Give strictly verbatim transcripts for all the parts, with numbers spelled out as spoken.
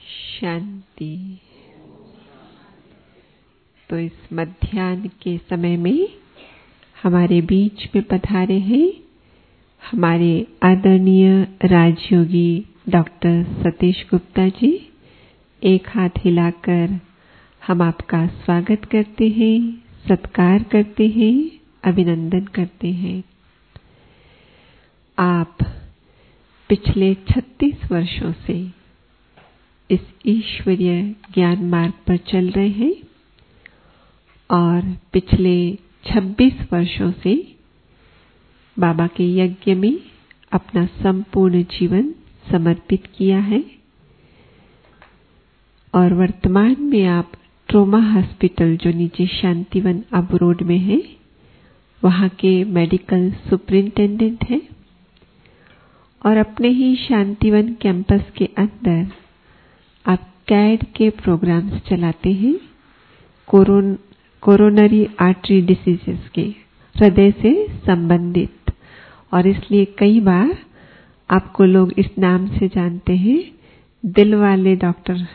शांति। तो इस मध्याह्न के समय में हमारे बीच में पधारे हैं हमारे आदरणीय राजयोगी डॉक्टर सतीश गुप्ता जी। एक हाथ हिलाकर हम आपका स्वागत करते हैं, सत्कार करते हैं, अभिनंदन करते हैं। आप पिछले छत्तीस वर्षों से इस ईश्वरीय ज्ञान मार्ग पर चल रहे हैं और पिछले छब्बीस वर्षों से बाबा के यज्ञ में अपना संपूर्ण जीवन समर्पित किया है और वर्तमान में आप ट्रोमा हॉस्पिटल जो नीचे शांतिवन अब रोड में है वहां के मेडिकल सुपरिंटेंडेंट हैं और अपने ही शांतिवन कैंपस के अंदर आप कैड के प्रोग्राम्स चलाते हैं कोरोन कोरोनरी आर्टरी डिसीजेस के, हृदय से संबंधित। और इसलिए कई बार आपको लोग इस नाम से जानते हैं, दिल वाले डॉक्टर।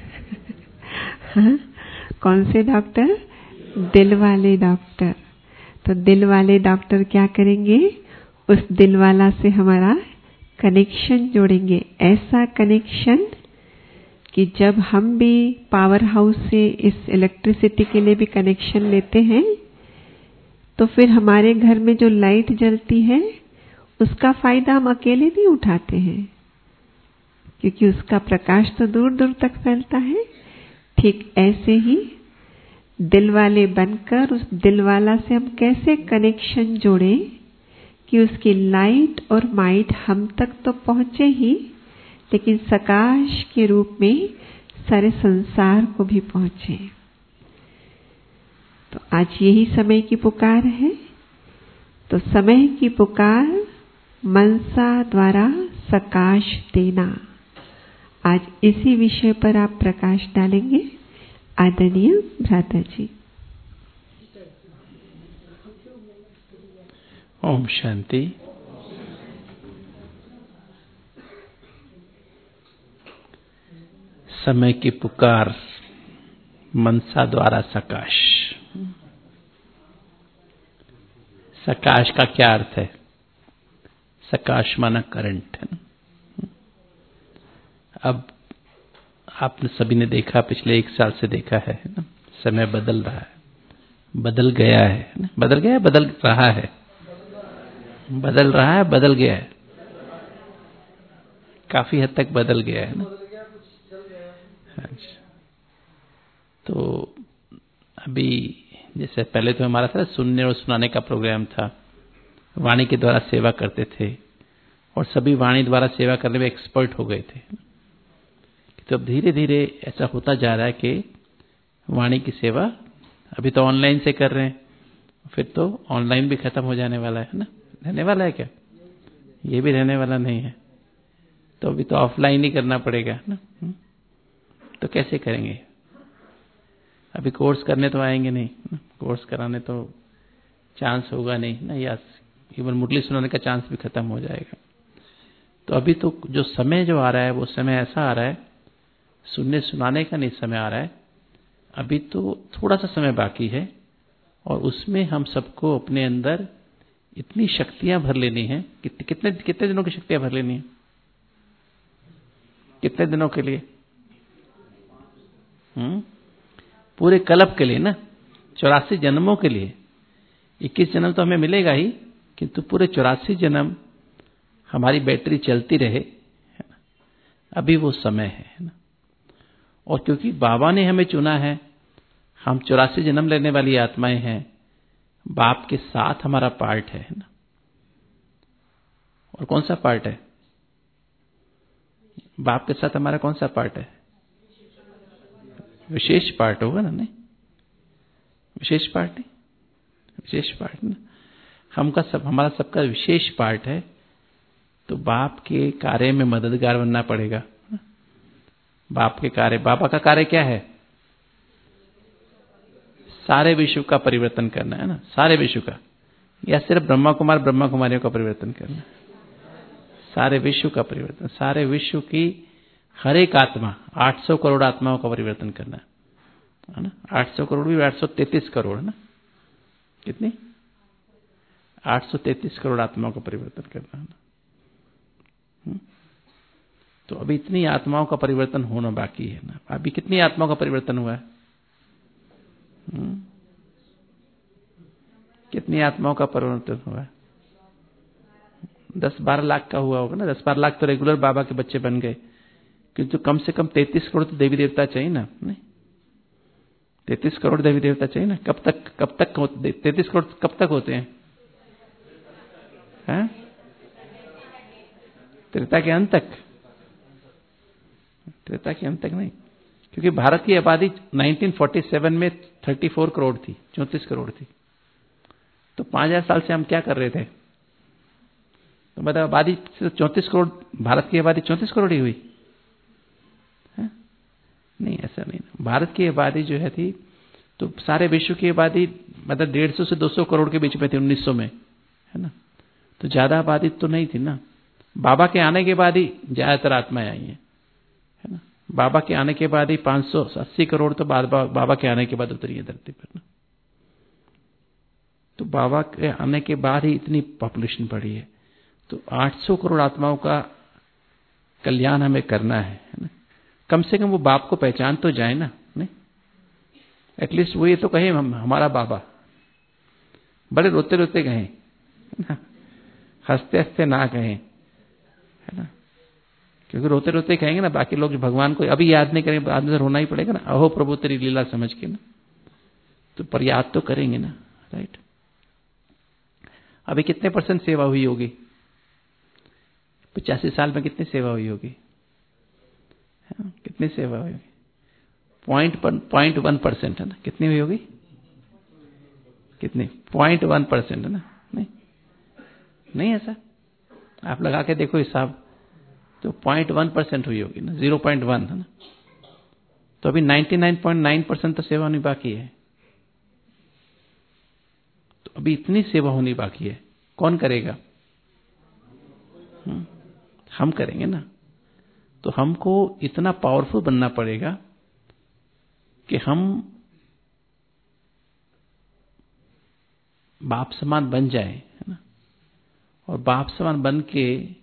हाँ? कौन से डॉक्टर? दिल वाले डॉक्टर। तो दिल वाले डॉक्टर क्या करेंगे? उस दिल वाला से हमारा कनेक्शन जोड़ेंगे, ऐसा कनेक्शन कि जब हम भी पावर हाउस से इस इलेक्ट्रिसिटी के लिए भी कनेक्शन लेते हैं तो फिर हमारे घर में जो लाइट जलती है उसका फायदा हम अकेले नहीं उठाते हैं, क्योंकि उसका प्रकाश तो दूर दूर तक फैलता है। ठीक ऐसे ही दिल वाले बनकर उस दिल वाला से हम कैसे कनेक्शन जोड़ें कि उसकी लाइट और माइट हम तक तो पहुंचे ही, लेकिन प्रकाश के रूप में सारे संसार को भी पहुंचे। तो आज यही समय की पुकार है। तो समय की पुकार मनसा द्वारा प्रकाश देना, आज इसी विषय पर आप प्रकाश डालेंगे आदरणीय भ्राता जी। ओम शांति। समय की पुकार मनसा द्वारा सकाश। सकाश का क्या अर्थ है? सकाश माना करंट है ना। अब आपने सभी ने देखा, पिछले एक साल से देखा है ना, समय बदल रहा है, बदल गया है ना, बदल गया, बदल रहा है, बदल रहा है, बदल गया है, काफी हद तक बदल गया है ना। तो अभी जैसे पहले तो हमारा था सुनने और सुनाने का प्रोग्राम था, वाणी के द्वारा सेवा करते थे और सभी वाणी द्वारा सेवा करने में एक्सपर्ट हो गए थे। तो अब धीरे धीरे ऐसा होता जा रहा है कि वाणी की सेवा अभी तो ऑनलाइन से कर रहे हैं, फिर तो ऑनलाइन भी खत्म हो जाने वाला है ना। रहने वाला है क्या? ये भी रहने वाला नहीं है। तो अभी तो ऑफलाइन ही करना पड़ेगा ना। तो कैसे करेंगे? अभी कोर्स करने तो आएंगे नहीं ना, कोर्स कराने तो चांस होगा नहीं ना, या इवन मुरली सुनाने का चांस भी खत्म हो जाएगा। तो अभी तो जो समय जो आ रहा है वो समय ऐसा आ रहा है, सुनने सुनाने का नहीं समय आ रहा है। अभी तो थोड़ा सा समय बाकी है और उसमें हम सबको अपने अंदर इतनी शक्तियां भर लेनी है। कितने कितने कितने दिनों की शक्तियां भर लेनी है? कितने दिनों के लिए? हम्म पूरे कल्प के लिए ना, चौरासी जन्मों के लिए। इक्कीस जन्म तो हमें मिलेगा ही, किंतु पूरे चौरासी जन्म हमारी बैटरी चलती रहे, अभी वो समय है ना। और क्योंकि बाबा ने हमें चुना है, हम चौरासी जन्म लेने वाली आत्माएं हैं, बाप के साथ हमारा पार्ट है ना। और कौन सा पार्ट है? बाप के साथ हमारा कौन सा पार्ट है? विशेष पार्ट होगा ना। नहीं, विशेष पार्ट नहीं, विशेष पार्ट ना। हमका सब, हमारा सबका विशेष पार्ट है। तो बाप के कार्य में मददगार बनना पड़ेगा। बाप के कार्य, बाबा का कार्य क्या है? सारे विश्व का परिवर्तन करना है ना, सारे विश्व का, या सिर्फ ब्रह्मा कुमार ब्रह्मा कुमारियों का परिवर्तन करना? सारे विश्व का परिवर्तन, सारे विश्व की हर एक आत्मा, आठ सौ करोड़ आत्माओं का परिवर्तन करना है ना। आठ सौ करोड़ भी आठ सौ तैंतीस करोड़ है ना, कितनी? आठ सौ तैंतीस करोड़ आत्माओं का परिवर्तन करना है ना। तो अभी इतनी आत्माओं का परिवर्तन होना बाकी है ना। अभी कितनी आत्माओं का परिवर्तन हुआ है? हुँ? कितनी आत्माओं का परिवर्तन हुआ है? दस बारह लाख का हुआ होगा ना। दस बारह लाख तो रेगुलर बाबा के बच्चे बन गए, क्योंकि तो कम से कम तैंतीस करोड़ तो देवी देवता चाहिए ना। नहीं, तैंतीस करोड़ देवी देवता चाहिए ना। कब तक कब तक तैंतीस करोड़ कब तक होते हैं? हैं? त्रेता के अंत तक? त्रेता के अंत तक नहीं, क्योंकि भारत की आबादी उन्नीस सौ सैंतालीस में चौंतीस करोड़ थी, चौंतीस करोड़ थी। तो पांच हजार साल से हम क्या कर रहे थे? तो मतलब आबादी चौंतीस करोड़, भारत की आबादी चौंतीस करोड़ ही हुई है? नहीं, ऐसा नहीं। भारत की आबादी जो है थी, तो सारे विश्व की आबादी मतलब डेढ़ सौ से दो सौ करोड़ के बीच में थी उन्नीस सौ में, है ना। तो ज्यादा आबादी तो नहीं थी ना। बाबा के आने के बाद ही ज्यादातर आत्माएं आई हैं, है ना। बाबा के आने के बाद ही पांच सौ अस्सी करोड़ तो बाबा, बाबा के आने के बाद उतरी है धरती पर ना। तो बाबा के आने के बाद ही इतनी पॉपुलेशन बढ़ी है। तो आठ सौ करोड़ आत्माओं का कल्याण हमें करना है, है ना। कम से कम वो बाप को पहचान तो जाए ना, नहीं? एटलीस्ट वो ये तो कहे हम हमारा बाबा। बड़े रोते रोते कहें, हंसते हंसते ना कहें, है ना। क्योंकि रोते रोते कहेंगे ना, बाकी लोग भगवान को अभी याद नहीं करेंगे, बाद में रोना ही पड़ेगा ना, अहो प्रभु तेरी लीला समझ के ना। तो पर याद तो करेंगे ना, राइट। अभी कितने परसेंट सेवा हुई होगी? पचासी साल में कितनी सेवा हुई होगी? कितनी सेवा हुई होगी? पॉइंट पॉइंट वन परसेंट है ना। कितनी हुई होगी? कितनी? पॉइंट वन परसेंट है ना। नहीं नहीं ऐसा, आप लगा के देखो हिसाब, तो पॉइंट वन परसेंट हुई होगी ना, जीरो पॉइंट वन है ना। तो अभी ninety nine point nine percent तो सेवा होनी बाकी है। तो अभी इतनी सेवा होनी बाकी है, कौन करेगा? हुँ? हम करेंगे ना। तो हमको इतना पावरफुल बनना पड़ेगा कि हम बाप समान बन जाए, है ना। और बाप समान बन के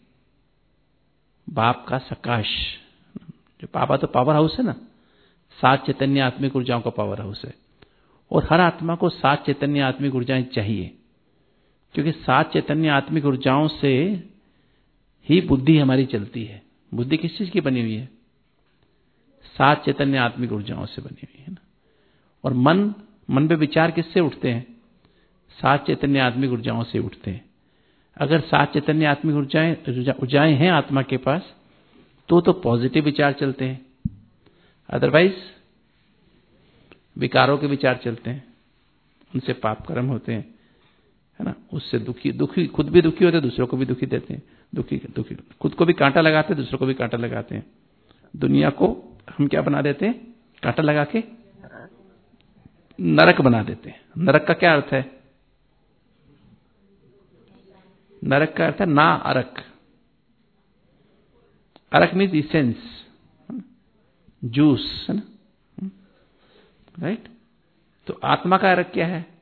बाप का सकाश, जो बाबा तो पावर हाउस है ना, सात चैतन्य आत्मिक ऊर्जाओं का पावर हाउस है। और हर आत्मा को सात चैतन्य आत्मिक ऊर्जाएं चाहिए, क्योंकि सात चैतन्य आत्मिक ऊर्जाओं से ही बुद्धि हमारी चलती है। बुद्धि किस चीज की बनी हुई है? सात चैतन्य आत्मिक ऊर्जाओं से बनी हुई है ना। और मन मन पे विचार किससे उठते हैं? सात चैतन्य आत्मिक ऊर्जाओं से उठते हैं। अगर सात चैतन्य आत्मिक ऊर्जाएं ऊर्जाएं हैं आत्मा के पास, तो तो पॉजिटिव विचार चलते हैं, अदरवाइज विकारों के विचार चलते हैं, उनसे पाप कर्म होते हैं, है ना। उससे दुखी दुखी खुद भी दुखी होते हैं, दूसरों को भी दुखी देते हैं। दुखी दुखी खुद को भी कांटा लगाते हैं, दूसरों को भी कांटा लगाते हैं। दुनिया को हम क्या बना देते हैं? कांटा लगा के नरक बना देते हैं। नरक का क्या अर्थ है? नरक का अर्थ है ना अरक। अरक मीन्स इसेंस, जूस, है ना, राइट। तो आत्मा का अरक क्या है?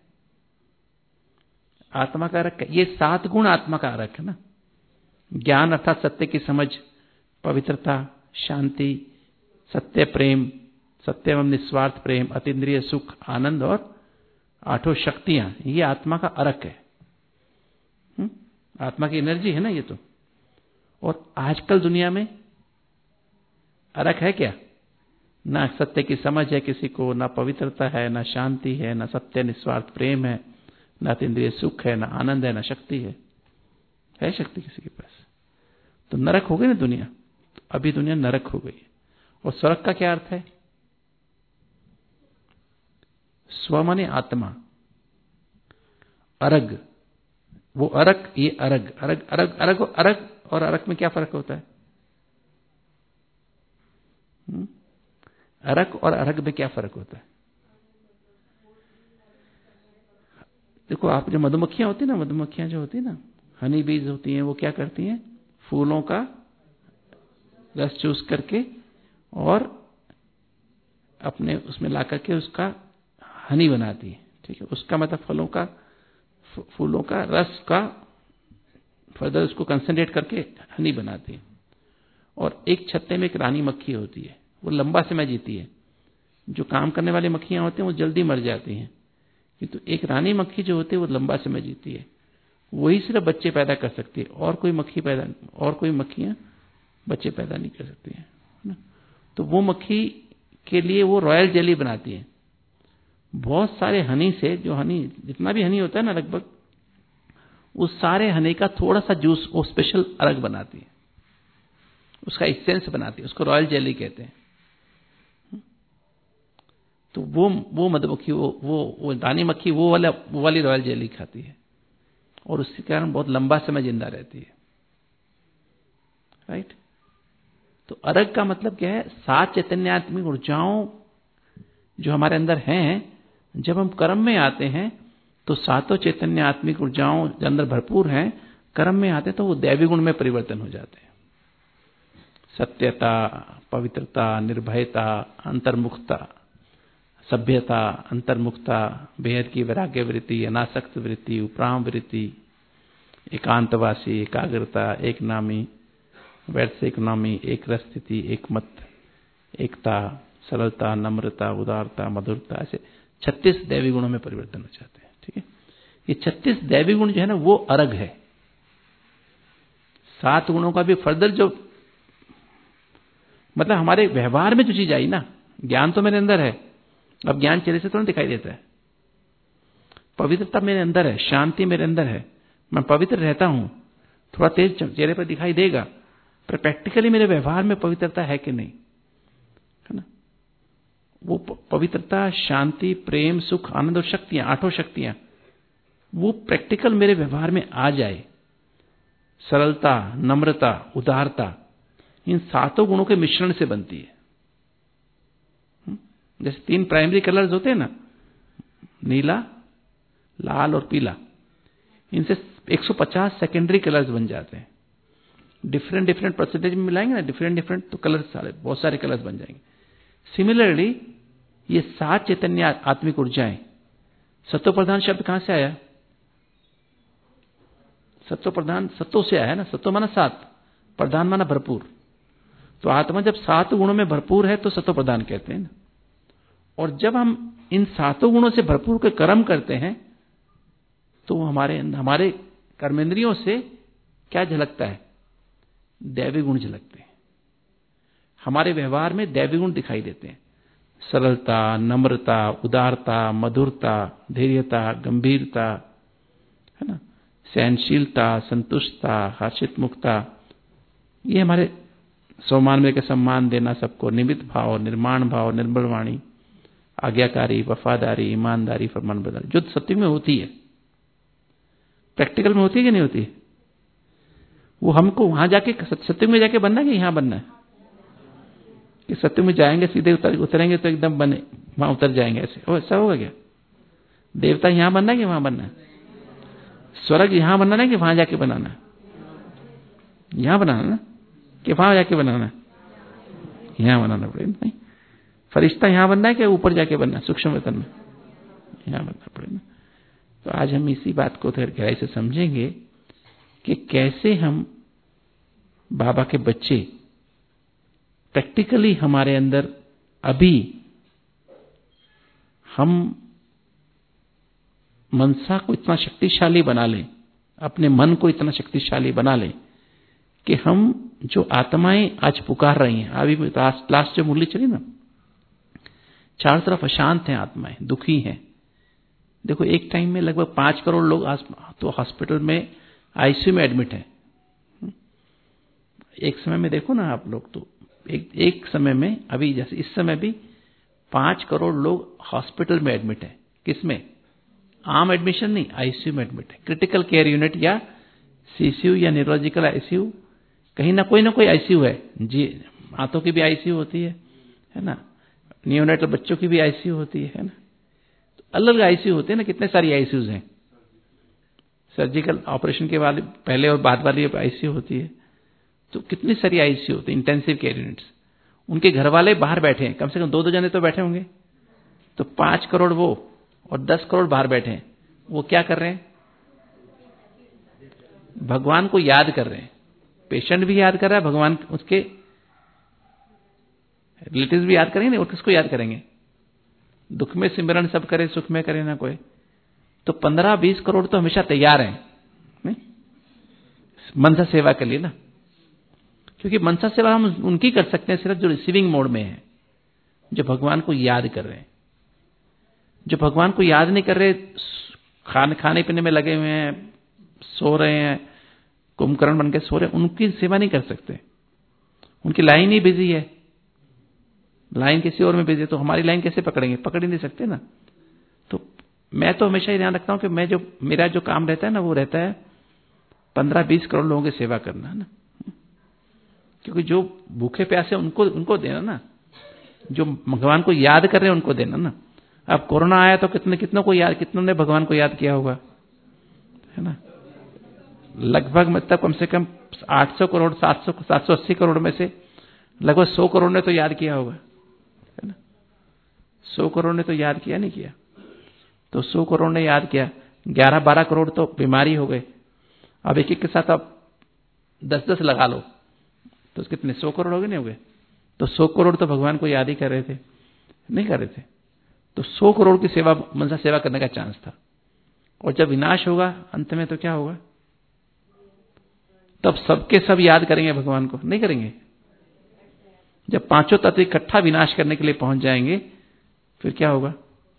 आत्मा का अरक, ये सात गुण आत्मा का अरक है ना। ज्ञान अर्थात सत्य की समझ, पवित्रता, शांति, सत्य प्रेम, सत्य एवं निस्वार्थ प्रेम, अतीन्द्रिय सुख, आनंद और आठों शक्तियां, ये आत्मा का अरक है। हुँ? आत्मा की एनर्जी है ना ये तो। और आजकल दुनिया में अरक है क्या? ना सत्य की समझ है किसी को, ना पवित्रता है, ना शांति है, ना सत्य निस्वार्थ प्रेम है, ना अतीन्द्रिय सुख है, ना आनंद है, ना शक्ति है। है शक्ति किसी के पास? तो नरक हो गई ना दुनिया। तो अभी दुनिया नरक हो गई। और स्वर्ग का क्या अर्थ है? स्व माने आत्मा, अरग, वो अरक, ये अरग, अरग अरग अरग अरग और अरक में क्या फर्क होता है? हुँ? अरक और अरग में क्या फर्क होता है? देखो, आप जो मधुमक्खियां होती है ना, मधुमक्खियां जो होती है ना, हनी बीज होती हैं, वो क्या करती हैं? फूलों का रस चूस करके और अपने उसमें ला करके उसका हनी बनाती है। ठीक है, उसका मतलब फलों का, फूलों का रस का फर्दर उसको कंसंट्रेट करके हनी बनाती है। और एक छत्ते में एक रानी मक्खी होती है, वो लंबा समय जीती है। जो काम करने वाली मक्खियां होती हैं वो जल्दी मर जाती हैं, किंतु तो एक रानी मक्खी जो होती है वो लंबा समय जीती है। वही सिर्फ बच्चे पैदा कर सकती है, और कोई मक्खी पैदा और कोई मक्खियां बच्चे पैदा नहीं कर सकती है ना। तो वो मक्खी के लिए वो रॉयल जेली बनाती है। बहुत सारे हनी से, जो हनी जितना भी हनी होता है ना लगभग, उस सारे हनी का थोड़ा सा जूस वो स्पेशल अलग बनाती है, उसका एसेंस बनाती है, उसको रॉयल जेली कहते हैं। तो वो वो मधुमक्खी वो वो वो रानी मक्खी वो वाला वो वाली रॉयल जेली खाती है, और उसके कारण बहुत लंबा समय जिंदा रहती है। राइट। तो अर्घ का मतलब क्या है? सात चैतन्यात्मिक ऊर्जाओं जो हमारे अंदर हैं, जब हम कर्म में आते हैं तो सातों चैतन्य आत्मिक ऊर्जाओं के अंदर भरपूर हैं, कर्म में आते तो वो दैवी गुण में परिवर्तन हो जाते हैं। सत्यता, पवित्रता, निर्भयता, अंतर्मुखता, सभ्यता, अंतर्मुखता, बेहद की वैराग्य वृत्ति, अनासक्त वृत्ति, उपराम वृत्ति, एकांतवासी, एकाग्रता, एक नामी, वैसे इकोनॉमी, एक रस स्थिति, एक मत, एकता, सरलता, नम्रता, उदारता, मधुरता, ऐसे छत्तीस दैवी गुणों में परिवर्तन हो जाते हैं। ठीक है, ये छत्तीस दैवी गुण जो है ना वो अर्घ है। सात गुणों का भी फर्दर जो मतलब हमारे व्यवहार में जो चीज आई ना, ज्ञान तो मेरे अंदर है, अब ज्ञान चेहरे से थोड़ा दिखाई देता है। पवित्रता मेरे अंदर है, शांति मेरे अंदर है, मैं पवित्र रहता हूं, थोड़ा तेज चेहरे पर दिखाई देगा, पर प्रैक्टिकली मेरे व्यवहार में पवित्रता है कि नहीं, है ना। वो पवित्रता, शांति, प्रेम, सुख, आनंद और शक्तियां, आठों शक्तियां, वो प्रैक्टिकल मेरे व्यवहार में आ जाए। सरलता, नम्रता, उदारता, इन सातों गुणों के मिश्रण से बनती है। जैसे तीन प्राइमरी कलर्स होते हैं ना, नीला, लाल और पीला, इनसे एक सौ पचास सेकेंडरी कलर्स बन जाते हैं। डिफरेंट डिफरेंट परसेंटेज में मिलाएंगे ना, डिफरेंट डिफरेंट, तो कलर्स सारे बहुत सारे कलर्स बन जाएंगे। सिमिलरली ये सात चैतन्य आत्मिक ऊर्जाएं, सत्व प्रधान शब्द कहां से आया? सत्व प्रधान सत्व से आया ना, सत्व माना सात, प्रधान माना भरपूर। तो आत्मा जब सात गुणों में भरपूर है तो सत्व प्रधान कहते हैं ना। और जब हम इन सातों गुणों से भरपूर के कर्म करते हैं तो हमारे हमारे कर्मेंद्रियों से क्या झलकता है? दैवी गुण झलकते हैं। हमारे व्यवहार में दैवी गुण दिखाई देते हैं। सरलता, नम्रता, उदारता, मधुरता, धैर्यता, गंभीरता, है ना, सहनशीलता, संतुष्टता, हर्षितमुखता, ये हमारे सम्मान के सम्मान देना सबको, निमित्त भाव, निर्माण भाव, निर्मल वाणी, आज्ञाकारी, वफादारी, ईमानदारी, फरमान बरदारी, जो सत्य में होती है, प्रैक्टिकल में होती है कि नहीं होती है? वो हमको वहां जाके सत्य में जाके बनना है कि यहां बनना है? कि सत्य में जाएंगे सीधे उतर, उतरेंगे तो एकदम बने वहां उतर जाएंगे, ऐसे ओ ऐसा होगा क्या? देवता यहां बनना है कि वहां बनना है? स्वर्ग यहां बनाना है कि वहां जाके बनाना है? यहां बनाना ना, कि वहां जाके बनाना है? यहां बनाना पड़ेगा। नहीं, फरिश्ता यहां बनना है कि ऊपर जाके बनना है सूक्ष्म वेतन में? यहां बनना पड़ेगा। तो आज हम इसी बात को थोड़ी गहराई से समझेंगे कि कैसे हम बाबा के बच्चे प्रैक्टिकली हमारे अंदर अभी हम मनसा को इतना शक्तिशाली बना लें, अपने मन को इतना शक्तिशाली बना लें कि हम जो आत्माएं आज पुकार रही हैं, अभी लास्ट जो मुरली चली ना, चारों तरफ अशांत हैं आत्माएं, दुखी हैं। देखो एक टाइम में लगभग पांच करोड़ लोग तो हॉस्पिटल में आईसीयू में एडमिट हैं। एक समय में देखो ना आप लोग, तो एक, एक समय में, अभी जैसे इस समय भी पांच करोड़ लोग हॉस्पिटल में एडमिट हैं। किसमें? आम एडमिशन नहीं, आईसीयू में एडमिट है। क्रिटिकल केयर यूनिट या सीसीयू या न्यूरोलॉजिकल आईसीयू, कहीं ना कोई ना कोई आईसीयू है जी। आंतों की भी आईसीयू होती है, है ना, नियोनेटल बच्चों की भी आईसीयू होती है, है ना, तो अलग आईसीयू होते हैं ना। कितने सारी आईसीयूज हैं? सर्जिकल ऑपरेशन के वाले पहले और बाद वाली आईसीयू होती है, तो कितनी सारी आईसीयू होती है, इंटेंसिव केयर यूनिट्स। उनके घर वाले बाहर बैठे हैं, कम से कम दो दो जने तो बैठे होंगे, तो पांच करोड़ वो और दस करोड़ बाहर बैठे हैं, वो क्या कर रहे हैं? भगवान को याद कर रहे हैं। पेशेंट भी याद कर रहा है, भगवान उसके रिलेटिव्स भी याद करेंगे, और किसको याद करेंगे? दुख में सिमरन सब करे, सुख में करे ना कोई। तो पंद्रह बीस करोड़ तो हमेशा तैयार हैं, नहीं? मनसा सेवा के लिए ना, क्योंकि मनसा सेवा हम उनकी कर सकते हैं सिर्फ जो रिसीविंग मोड में है, जो भगवान को याद कर रहे हैं। जो भगवान को याद नहीं कर रहे, खाने खाने पीने में लगे हुए हैं, सो रहे हैं, कुंभकर्ण बन के सो रहे हैं, उनकी सेवा नहीं कर सकते। उनकी लाइन ही बिजी है, लाइन किसी और में बिजी है, तो हमारी लाइन कैसे पकड़ेंगे? पकड़ ही नहीं सकते ना। तो मैं तो हमेशा ही ध्यान रखता हूं कि मैं जो मेरा जो काम रहता है ना, वो रहता है पंद्रह बीस करोड़ लोगों की सेवा करना है ना, क्योंकि जो भूखे प्यासे उनको उनको देना ना, जो भगवान को याद कर रहे हैं उनको देना ना। अब कोरोना आया तो कितने कितनों को याद, कितनों ने भगवान को याद किया होगा, है ना? लगभग मतलब कम से कम आठ सौ करोड़ सात सौ सात सौ अस्सी करोड़ में से लगभग सौ करोड़ ने तो याद किया होगा, है ना? सौ करोड़ ने तो याद किया नहीं किया? तो सौ करोड़ ने याद किया, ग्यारह बारह करोड़ तो बीमारी हो गए। अब एक एक के साथ आप दस दस लगा लो तो कितने सौ करोड़ हो गए, नहीं हो गए? तो सौ करोड़ तो भगवान को याद ही कर रहे थे, नहीं कर रहे थे? तो सौ करोड़ की सेवा, मनसा सेवा करने का चांस था। और जब विनाश होगा अंत में तो क्या होगा? तब सबके सब याद करेंगे भगवान को, नहीं करेंगे? जब पांचों तत्व इकट्ठा विनाश करने के लिए पहुंच जाएंगे, फिर क्या होगा?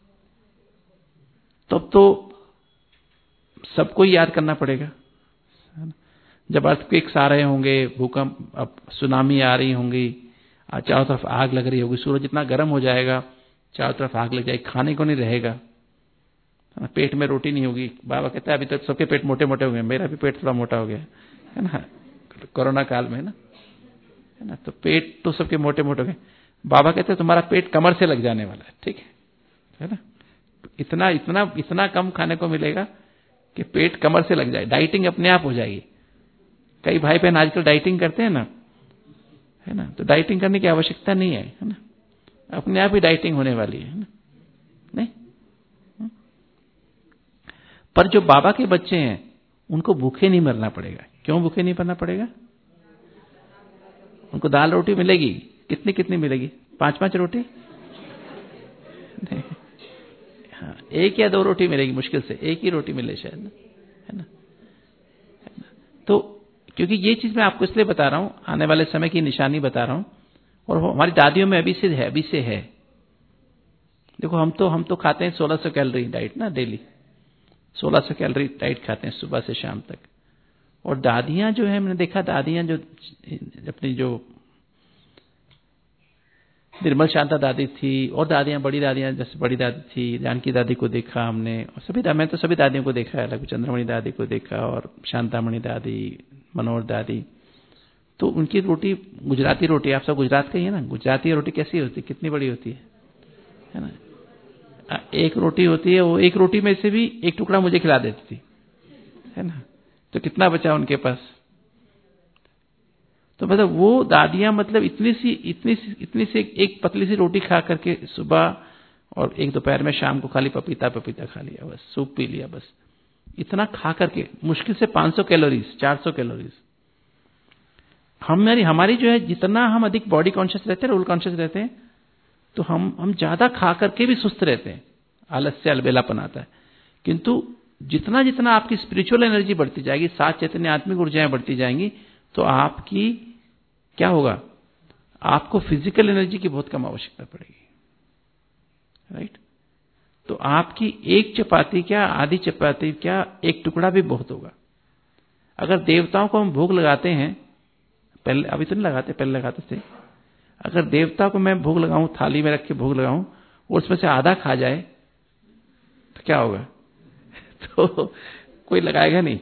तब तो सबको याद करना पड़ेगा। जब अर्थक्वेक्स आ रहे होंगे, भूकंप, अब सुनामी आ रही होंगी, चारों तरफ आग लग रही होगी, सूरज इतना गर्म हो जाएगा, चारों तरफ आग लग जाएगी, खाने को नहीं रहेगा, पेट में रोटी नहीं होगी। बाबा कहते हैं अभी तो सबके पेट मोटे मोटे हो गए, मेरा भी पेट थोड़ा मोटा हो गया है ना, कोरोना काल में ना, है ना? तो पेट तो सबके मोटे मोटे हो गए। बाबा कहते हैं तुम्हारा पेट कमर से लग जाने वाला है, ठीक है, है ना? इतना इतना इतना कम खाने को मिलेगा कि पेट कमर से लग जाए, डाइटिंग अपने आप हो जाएगी। कई भाई बहन आजकल डाइटिंग करते हैं ना, है ना? तो डाइटिंग करने की आवश्यकता नहीं है, है ना? अपने आप ही डाइटिंग होने वाली है ना, नहीं? पर जो बाबा के बच्चे हैं उनको भूखे नहीं मरना पड़ेगा। क्यों भूखे नहीं मरना पड़ेगा? उनको दाल रोटी मिलेगी, कितनी कितनी मिलेगी? पांच पांच रोटी नहीं, हाँ, एक या दो रोटी मिलेगी, मुश्किल से एक ही रोटी मिले शायद ना, है ना? तो क्योंकि ये चीज मैं आपको इसलिए बता रहा हूं, आने वाले समय की निशानी बता रहा हूं, और हमारी दादियों में अभी से है, अभी से है। देखो हम तो हम तो खाते हैं सोलह सौ कैलोरी डाइट ना, डेली सोलह सौ कैलोरी डाइट खाते हैं सुबह से शाम तक। और दादियां जो है, मैंने देखा दादियां जो अपनी जो निर्मल शांता दादी थी, और दादियां बड़ी दादियां, जैसे बड़ी दादी थी जानकी दादी को देखा हमने, और सभी मैं तो सभी दादियों को देखा है, लघु चंद्रमणि दादी को देखा, और शांतामणि दादी, मनोहर दादी। तो उनकी रोटी गुजराती रोटी, आप सब गुजरात के ही है ना, गुजराती रोटी कैसी होती है, कितनी बड़ी होती है, है ना? एक रोटी होती है, वो एक रोटी में से भी एक टुकड़ा मुझे खिला देती थी, है ना? तो कितना बचा उनके पास? तो मतलब वो दादियां मतलब इतनी सी इतनी सी इतनी सी एक पतली सी रोटी खा करके सुबह, और एक दोपहर में शाम को खाली पपीता पपीता खा लिया, बस सूप पी लिया, बस इतना खा करके मुश्किल से पाँच सौ कैलोरीज चार सौ कैलोरीज। हमारी हमारी जो है, जितना हम अधिक बॉडी कॉन्शियस रहते हैं, रोल कॉन्शियस रहते हैं, तो हम हम ज्यादा खा करके भी सुस्त रहते हैं, आलस से अलबेलापन आता है। किंतु जितना जितना आपकी स्पिरिचुअल एनर्जी बढ़ती जाएगी, सात चैतन्य आत्मिक ऊर्जाएं बढ़ती जाएंगी, तो आपकी क्या होगा? आपको फिजिकल एनर्जी की बहुत कम आवश्यकता पड़ेगी, राइट? तो आपकी एक चपाती क्या, आधी चपाती क्या, एक टुकड़ा भी बहुत होगा। अगर देवताओं को हम भोग लगाते हैं, पहले अभी तो नहीं लगाते, पहले लगाते थे, अगर देवता को मैं भोग लगाऊं, थाली में रख के भोग लगाऊं, और उसमें से आधा खा जाए तो क्या होगा? तो कोई लगाएगा नहीं,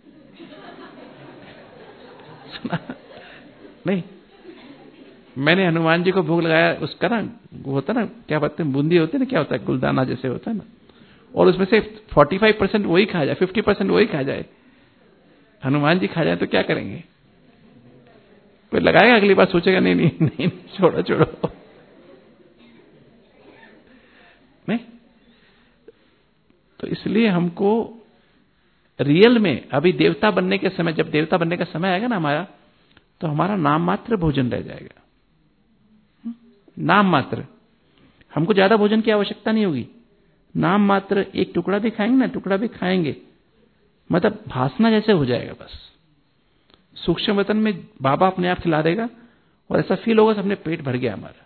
सुना नहीं? मैंने हनुमान जी को भोग लगाया, उसका ना वो होता ना, क्या बोलते हैं, बूंदी होती है ना, क्या होता है, गुलदाना जैसे होता है ना, और उसमें से पैंतालीस परसेंट वही खा जाए, पचास परसेंट वही खा जाए, हनुमान जी खा जाए तो क्या करेंगे? फिर लगाएगा, अगली बार सोचेगा नहीं नहीं नहीं, नहीं छोड़ो छोड़ो नहीं। तो इसलिए हमको रियल में अभी देवता बनने के समय, जब देवता बनने का समय आएगा ना हमारा, तो हमारा नाम मात्र भोजन रह जाएगा, नाम मात्र। हमको ज्यादा भोजन की आवश्यकता नहीं होगी, नाम मात्र एक टुकड़ा भी खाएंगे ना, टुकड़ा भी खाएंगे, मतलब भासना जैसे हो जाएगा बस। सूक्ष्म वतन में बाबा अपने आप खिला देगा और ऐसा फील होगा अपने पेट भर गया हमारा,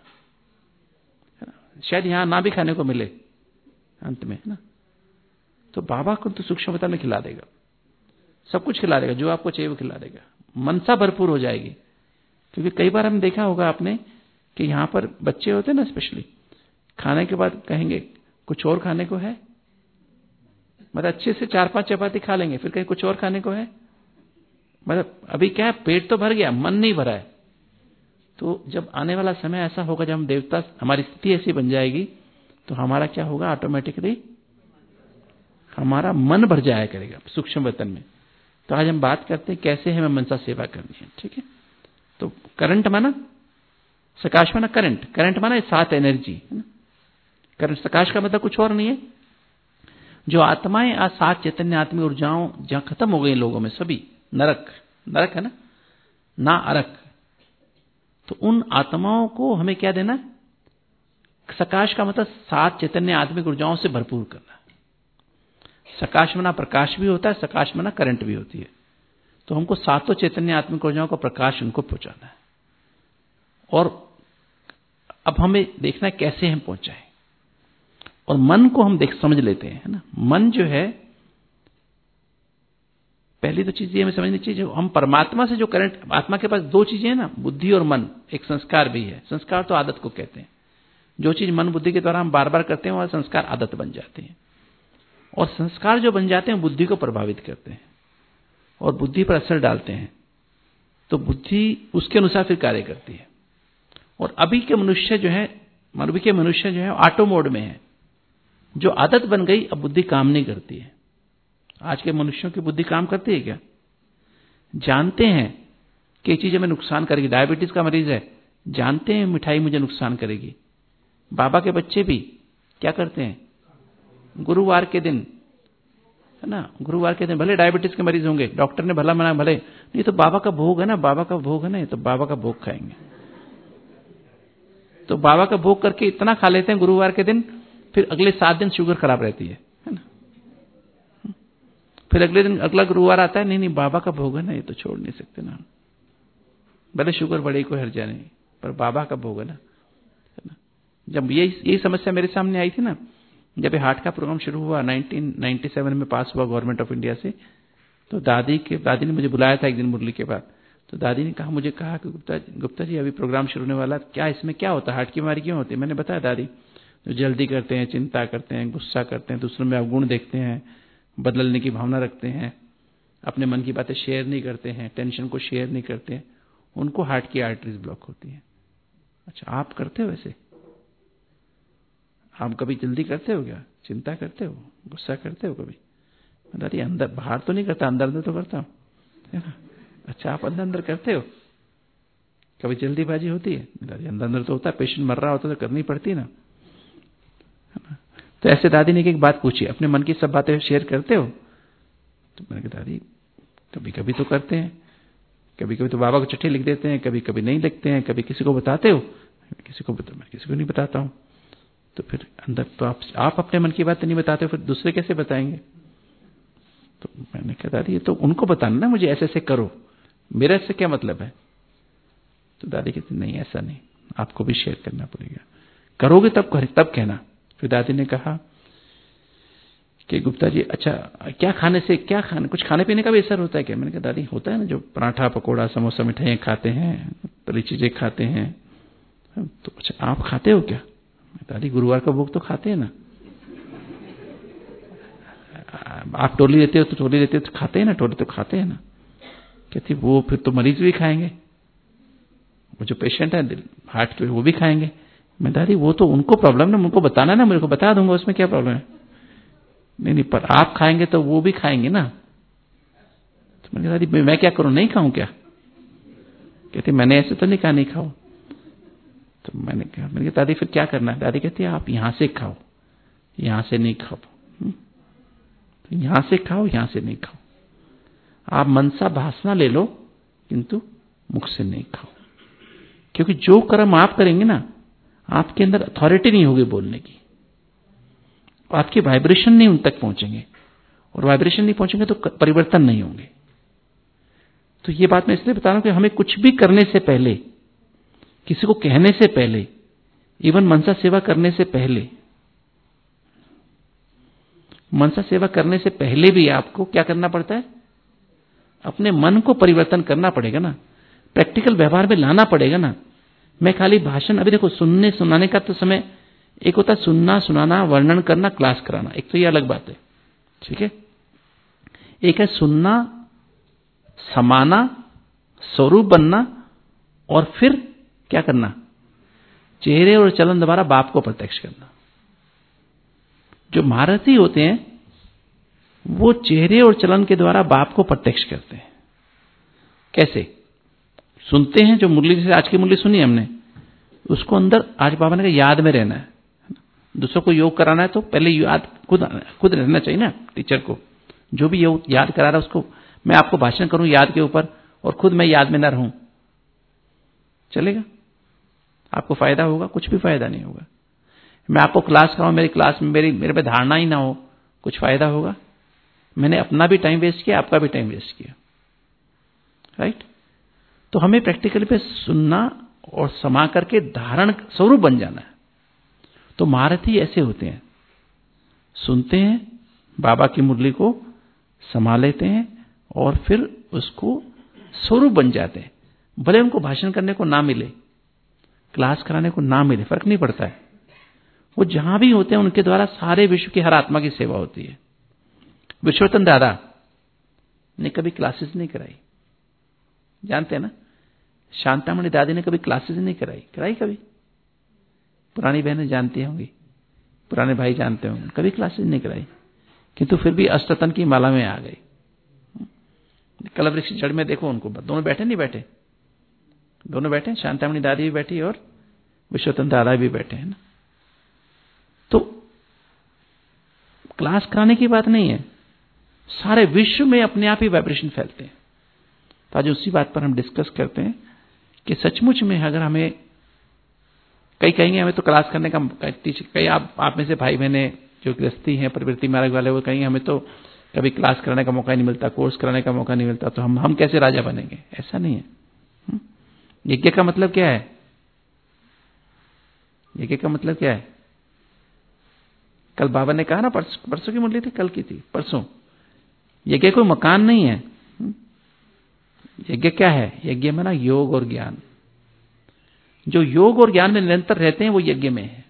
शायद यहां ना भी खाने को मिले अंत में, है ना। तो बाबा को तो सूक्ष्म वतन में खिला देगा, सब कुछ खिला देगा, जो आपको चाहिए वो खिला देगा, मनसा भरपूर हो जाएगी। क्योंकि कई बार हमने देखा होगा आपने कि यहां पर बच्चे होते हैं ना, स्पेशली खाने के बाद कहेंगे कुछ और खाने को है, मतलब अच्छे से चार पांच चपाती खा लेंगे, फिर कहीं कुछ और खाने को है, मतलब अभी क्या है, पेट तो भर गया, मन नहीं भरा है। तो जब आने वाला समय ऐसा होगा, जब हम देवता, हमारी स्थिति ऐसी बन जाएगी, तो हमारा क्या होगा, ऑटोमेटिकली हमारा मन भर जाया करेगा सूक्ष्म वतन में। तो आज हम बात करते हैं कैसे हमें मनसा सेवा करनी है, ठीक है। तो करंट माना, सकाश माना करंट, करंट माना सात एनर्जी, है ना। करंट, सकाश का मतलब कुछ और नहीं है, जो आत्माएं आज सात चैतन्य आत्मिक ऊर्जाओं जहां खत्म हो गई लोगों में, सभी नरक, नरक है ना, ना अरक, तो उन आत्माओं को हमें क्या देना, सकाश का मतलब सात चैतन्य आत्मिक ऊर्जाओं से भरपूर करना। सकाश मना प्रकाश भी होता है, सकाश मना करंट भी होती है। तो हमको सातों चैतन्य आत्मिक ऊर्जाओं का प्रकाश उनको पहुंचाना है। और अब हमें देखना है कैसे हम पहुंचाएं। और मन को हम देख समझ लेते हैं, है ना। मन जो है, पहली तो चीज ये हमें समझनी चाहिए, जो हम परमात्मा से जो करंट, आत्मा के पास दो चीजें हैं ना, बुद्धि और मन, एक संस्कार भी है। संस्कार तो आदत को कहते हैं, जो चीज मन बुद्धि के द्वारा हम बार बार करते हैं वह संस्कार आदत बन जाते हैं। और संस्कार जो बन जाते हैं बुद्धि को प्रभावित करते हैं और बुद्धि पर असर डालते हैं, तो बुद्धि उसके अनुसार फिर कार्य करती है। और अभी के मनुष्य जो है, अभी के मनुष्य जो है ऑटो मोड में है, जो आदत बन गई, अब बुद्धि काम नहीं करती है। आज के मनुष्यों की बुद्धि काम करती है क्या? जानते हैं कि ये चीज हमें नुकसान करेगी, डायबिटीज का मरीज है, जानते हैं मिठाई मुझे नुकसान करेगी। बाबा के बच्चे भी क्या करते हैं, गुरुवार के दिन, है ना, गुरुवार के दिन भले डायबिटीज के मरीज होंगे, डॉक्टर ने भला मना, भले नहीं तो बाबा का भोग है ना, बाबा का भोग है ना, तो बाबा का भोग खाएंगे। तो बाबा का भोग करके इतना खा लेते हैं गुरुवार के दिन, फिर अगले सात दिन शुगर खराब रहती है, है ना। फिर अगले दिन अगला गुरुवार आता है, नहीं नहीं बाबा का भोग है ना, ये तो छोड़ नहीं सकते ना, भले शुगर बढ़े कोई हर्जा नहीं, पर बाबा का भोग है ना, है ना। जब यही यही समस्या मेरे सामने आई थी ना, जब हार्ट का प्रोग्राम शुरू हुआ उन्नीस सौ सत्तानवे में, पास हुआ गवर्नमेंट ऑफ इंडिया से, तो दादी के दादी ने मुझे बुलाया था एक दिन मुरली के बाद। तो दादी ने कहा, मुझे कहा कि गुप्ता गुप्ता जी अभी प्रोग्राम शुरू होने वाला, क्या इसमें क्या होता है, हार्ट की बीमारी क्यों होती है? मैंने बताया दादी, जो जल्दी करते हैं, चिंता करते हैं, गुस्सा करते हैं, दूसरों में अवगुण देखते हैं, बदलने की भावना रखते हैं, अपने मन की बातें शेयर नहीं करते हैं, टेंशन को शेयर नहीं करते हैं, उनको हार्ट की आर्टरीज ब्लॉक होती है। अच्छा, आप करते हो वैसे? आप कभी जल्दी करते हो क्या? चिंता करते हो, गुस्सा करते हो कभी? दादी अंदर, बाहर तो नहीं करता, अंदर अंदर तो करता हूं, है ना। अच्छा, आप अंदर अंदर करते हो? कभी जल्दीबाजी होती है? दादी अंदर अंदर तो होता है, पेशेंट मर रहा होता तो करनी पड़ती ना, है ना। तो ऐसे दादी ने एक बात पूछी, अपने मन की सब बातें शेयर करते हो? तो मैंने कहा दादी कभी कभी तो करते हैं, कभी कभी तो बाबा को चिट्ठी लिख देते हैं, कभी कभी नहीं लिखते हैं, कभी किसी को बताते हो? किसी को बता, मैं किसी को नहीं बताता हूं। तो फिर अंदर तो आप आप अपने मन की बातें नहीं बताते, फिर दूसरे कैसे बताएंगे? तो मैंने कहा दादी ये तो उनको बताना ना, मुझे ऐसे ऐसे करो, मेरा इससे क्या मतलब है? तो दादी कहती नहीं ऐसा नहीं, आपको भी शेयर करना पड़ेगा, करोगे तब तब कहना। फिर दादी ने कहा कि गुप्ता जी अच्छा क्या खाने से, क्या खाने, कुछ खाने पीने का भी असर होता है क्या? मैंने कहा दादी होता है ना, जो पराठा पकौड़ा समोसा मिठाइयाँ खाते हैं, तली चीजें खाते हैं, तो अच्छा आप खाते हो क्या? दादी गुरुवार का भोग तो खाते हैं ना। आप टोली लेते हो तो टोली लेते हो तो खाते हैं ना, टोली तो खाते हैं ना। कहती वो फिर तो मरीज भी खाएंगे, वो जो पेशेंट है हार्ट के वो भी खाएंगे। मैं दादी वो तो उनको प्रॉब्लम ना, उनको बताना ना, मेरे को बता दूंगा, उसमें क्या प्रॉब्लम है? नहीं नहीं पर आप खाएंगे तो वो भी खाएंगे ना। तो मैंने कहा दादी मैं क्या करूं, नहीं खाऊं क्या? कहती मैंने ऐसे तो नहीं कहा नहीं खाओ। तो मैंने कहा मैंने कहा दादी फिर क्या करना है? दादी कहती है आप यहां से खाओ, यहां से नहीं खाओ, तो यहां से खाओ, यहां से नहीं खाओ। आप मनसा भासना ले लो किंतु मुख से नहीं खाओ, क्योंकि जो कर्म आप करेंगे ना, आपके अंदर अथॉरिटी नहीं होगी बोलने की, आपके वाइब्रेशन नहीं उन तक पहुंचेंगे, और वाइब्रेशन नहीं पहुंचेंगे तो परिवर्तन नहीं होंगे। तो ये बात मैं इसलिए बता रहा हूं कि हमें कुछ भी करने से पहले, किसी को कहने से पहले, इवन मनसा सेवा करने से पहले, मनसा सेवा करने से पहले भी आपको क्या करना पड़ता है? अपने मन को परिवर्तन करना पड़ेगा ना, प्रैक्टिकल व्यवहार में लाना पड़ेगा ना। मैं खाली भाषण, अभी देखो सुनने सुनाने का तो समय एक होता है, सुनना सुनाना वर्णन करना क्लास कराना, एक तो ये अलग बात है, ठीक है। एक है सुनना, समाना, स्वरूप बनना, और फिर क्या करना? चेहरे और चलन द्वारा बाप को प्रत्यक्ष करना। जो महारथी होते हैं वो चेहरे और चलन के द्वारा बाप को प्रत्यक्ष करते हैं। कैसे? सुनते हैं, जो मुरली जैसे आज की मुरली सुनी हमने, उसको अंदर आज बाबा ने कहा याद में रहना है। दूसरों को योग कराना है तो पहले याद खुद खुद रहना चाहिए ना टीचर को। जो भी योग याद करा रहा है उसको, मैं आपको भाषण करूं याद के ऊपर और खुद मैं याद में न रहूं, चलेगा? आपको फायदा होगा? कुछ भी फायदा नहीं होगा। मैं आपको क्लास कराऊं, मेरी क्लास में मेरी मेरे पे धारणा ही ना हो, कुछ फायदा होगा? मैंने अपना भी टाइम वेस्ट किया, आपका भी टाइम वेस्ट किया, राइट? तो हमें प्रैक्टिकली पे सुनना और समा करके धारण स्वरूप बन जाना है। तो महारथी ऐसे होते हैं, सुनते हैं बाबा की मुरली को, समा लेते हैं और फिर उसको स्वरूप बन जाते हैं। भले उनको भाषण करने को ना मिले, क्लास कराने को ना मिले, फर्क नहीं पड़ता है। वो जहां भी होते हैं उनके द्वारा सारे विश्व की हर आत्मा की सेवा होती है। विश्वतन दादा ने कभी क्लासेस नहीं कराई, जानते हैं ना? शांतामणि दादी ने कभी क्लासेस नहीं कराई, कराई कभी? पुरानी बहनें जानती होंगी, पुराने भाई जानते होंगे, कभी क्लासेस नहीं कराई, किंतु फिर भी अष्टतन की माला में आ गई। कलवृक्ष जड़ में देखो उनको, दोनों बैठे नहीं बैठे? दोनों बैठे, शांतामणि दादी भी बैठी और विश्वतन दादा भी बैठे हैं ना। तो क्लास कराने की बात नहीं है, सारे विश्व में अपने आप ही वाइब्रेशन फैलते हैं। तो आज उसी बात पर हम डिस्कस करते हैं कि सचमुच में अगर हमें, कई कहेंगे हमें तो क्लास करने का, कई आप आप में से भाई बहने जो गृहस्थी हैं, प्रवृत्ति मार्ग वाले, वो कहेंगे हमें तो कभी क्लास कराने का मौका नहीं मिलता, कोर्स कराने का मौका नहीं मिलता, तो हम हम कैसे राजा बनेंगे? ऐसा नहीं है। यज्ञ का मतलब क्या है? यज्ञ का मतलब क्या है? कल बाबा ने कहा ना, परस, परसों की मुरली थी, कल की थी, परसों, यज्ञ कोई मकान नहीं है। यज्ञ क्या है? यज्ञ में ना योग और ज्ञान। जो योग और ज्ञान में निरंतर रहते हैं वो यज्ञ में है।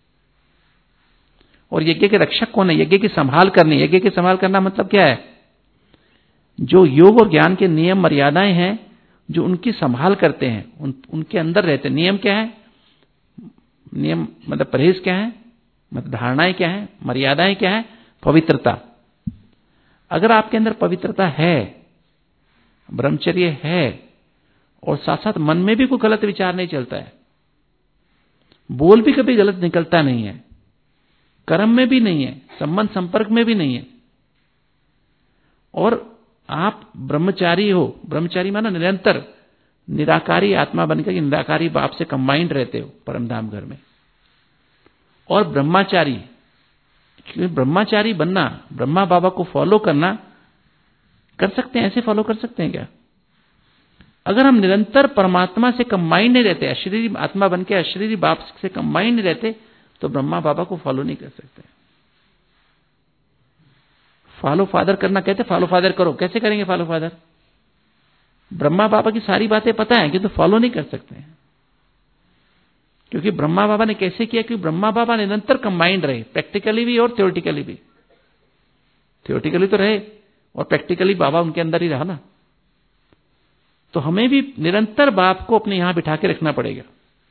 और यज्ञ के रक्षक कौन है? यज्ञ की संभाल करनी। यज्ञ की संभाल करना मतलब क्या है? जो योग और ज्ञान के नियम मर्यादाएं हैं, जो उनकी संभाल करते हैं, उन, उनके अंदर रहते हैं। नियम क्या है? नियम मतलब परहेज क्या है, मतलब धारणाएं क्या है, मर्यादाएं क्या है? पवित्रता। अगर आपके अंदर पवित्रता है, ब्रह्मचर्य है, और साथ साथ मन में भी कोई गलत विचार नहीं चलता है, बोल भी कभी गलत निकलता नहीं है, कर्म में भी नहीं है, संबंध संपर्क में भी नहीं है, और आप ब्रह्मचारी हो, ब्रह्मचारी माना निरंतर निराकारी आत्मा बनकर निराकारी बाप से कंबाइंड रहते हो परमधाम घर में, और ब्रह्मचारी, ब्रह्मचारी बनना, ब्रह्मा बाबा को फॉलो करना, कर सकते हैं? ऐसे फॉलो कर सकते हैं क्या? अगर हम निरंतर परमात्मा से कंबाइंड नहीं रहते, अशरीरी आत्मा बन के अशरीरी बाप से कंबाइंड नहीं रहते, तो ब्रह्मा बाबा को फॉलो नहीं कर सकते। फॉलो फादर करना कहते, फॉलो फादर करो, कैसे करेंगे फॉलो फादर? ब्रह्मा बाबा की सारी बातें पता है किंतु तो फॉलो नहीं कर सकते हैं। क्योंकि ब्रह्मा बाबा ने कैसे किया? कि ब्रह्मा बाबा निरंतर कंबाइंड रहे, प्रैक्टिकली भी और थ्योरेटिकली भी। थ्योरेटिकली तो रहे और प्रैक्टिकली बाबा उनके अंदर ही रहा ना। तो हमें भी निरंतर बाप को अपने यहां बिठा के रखना पड़ेगा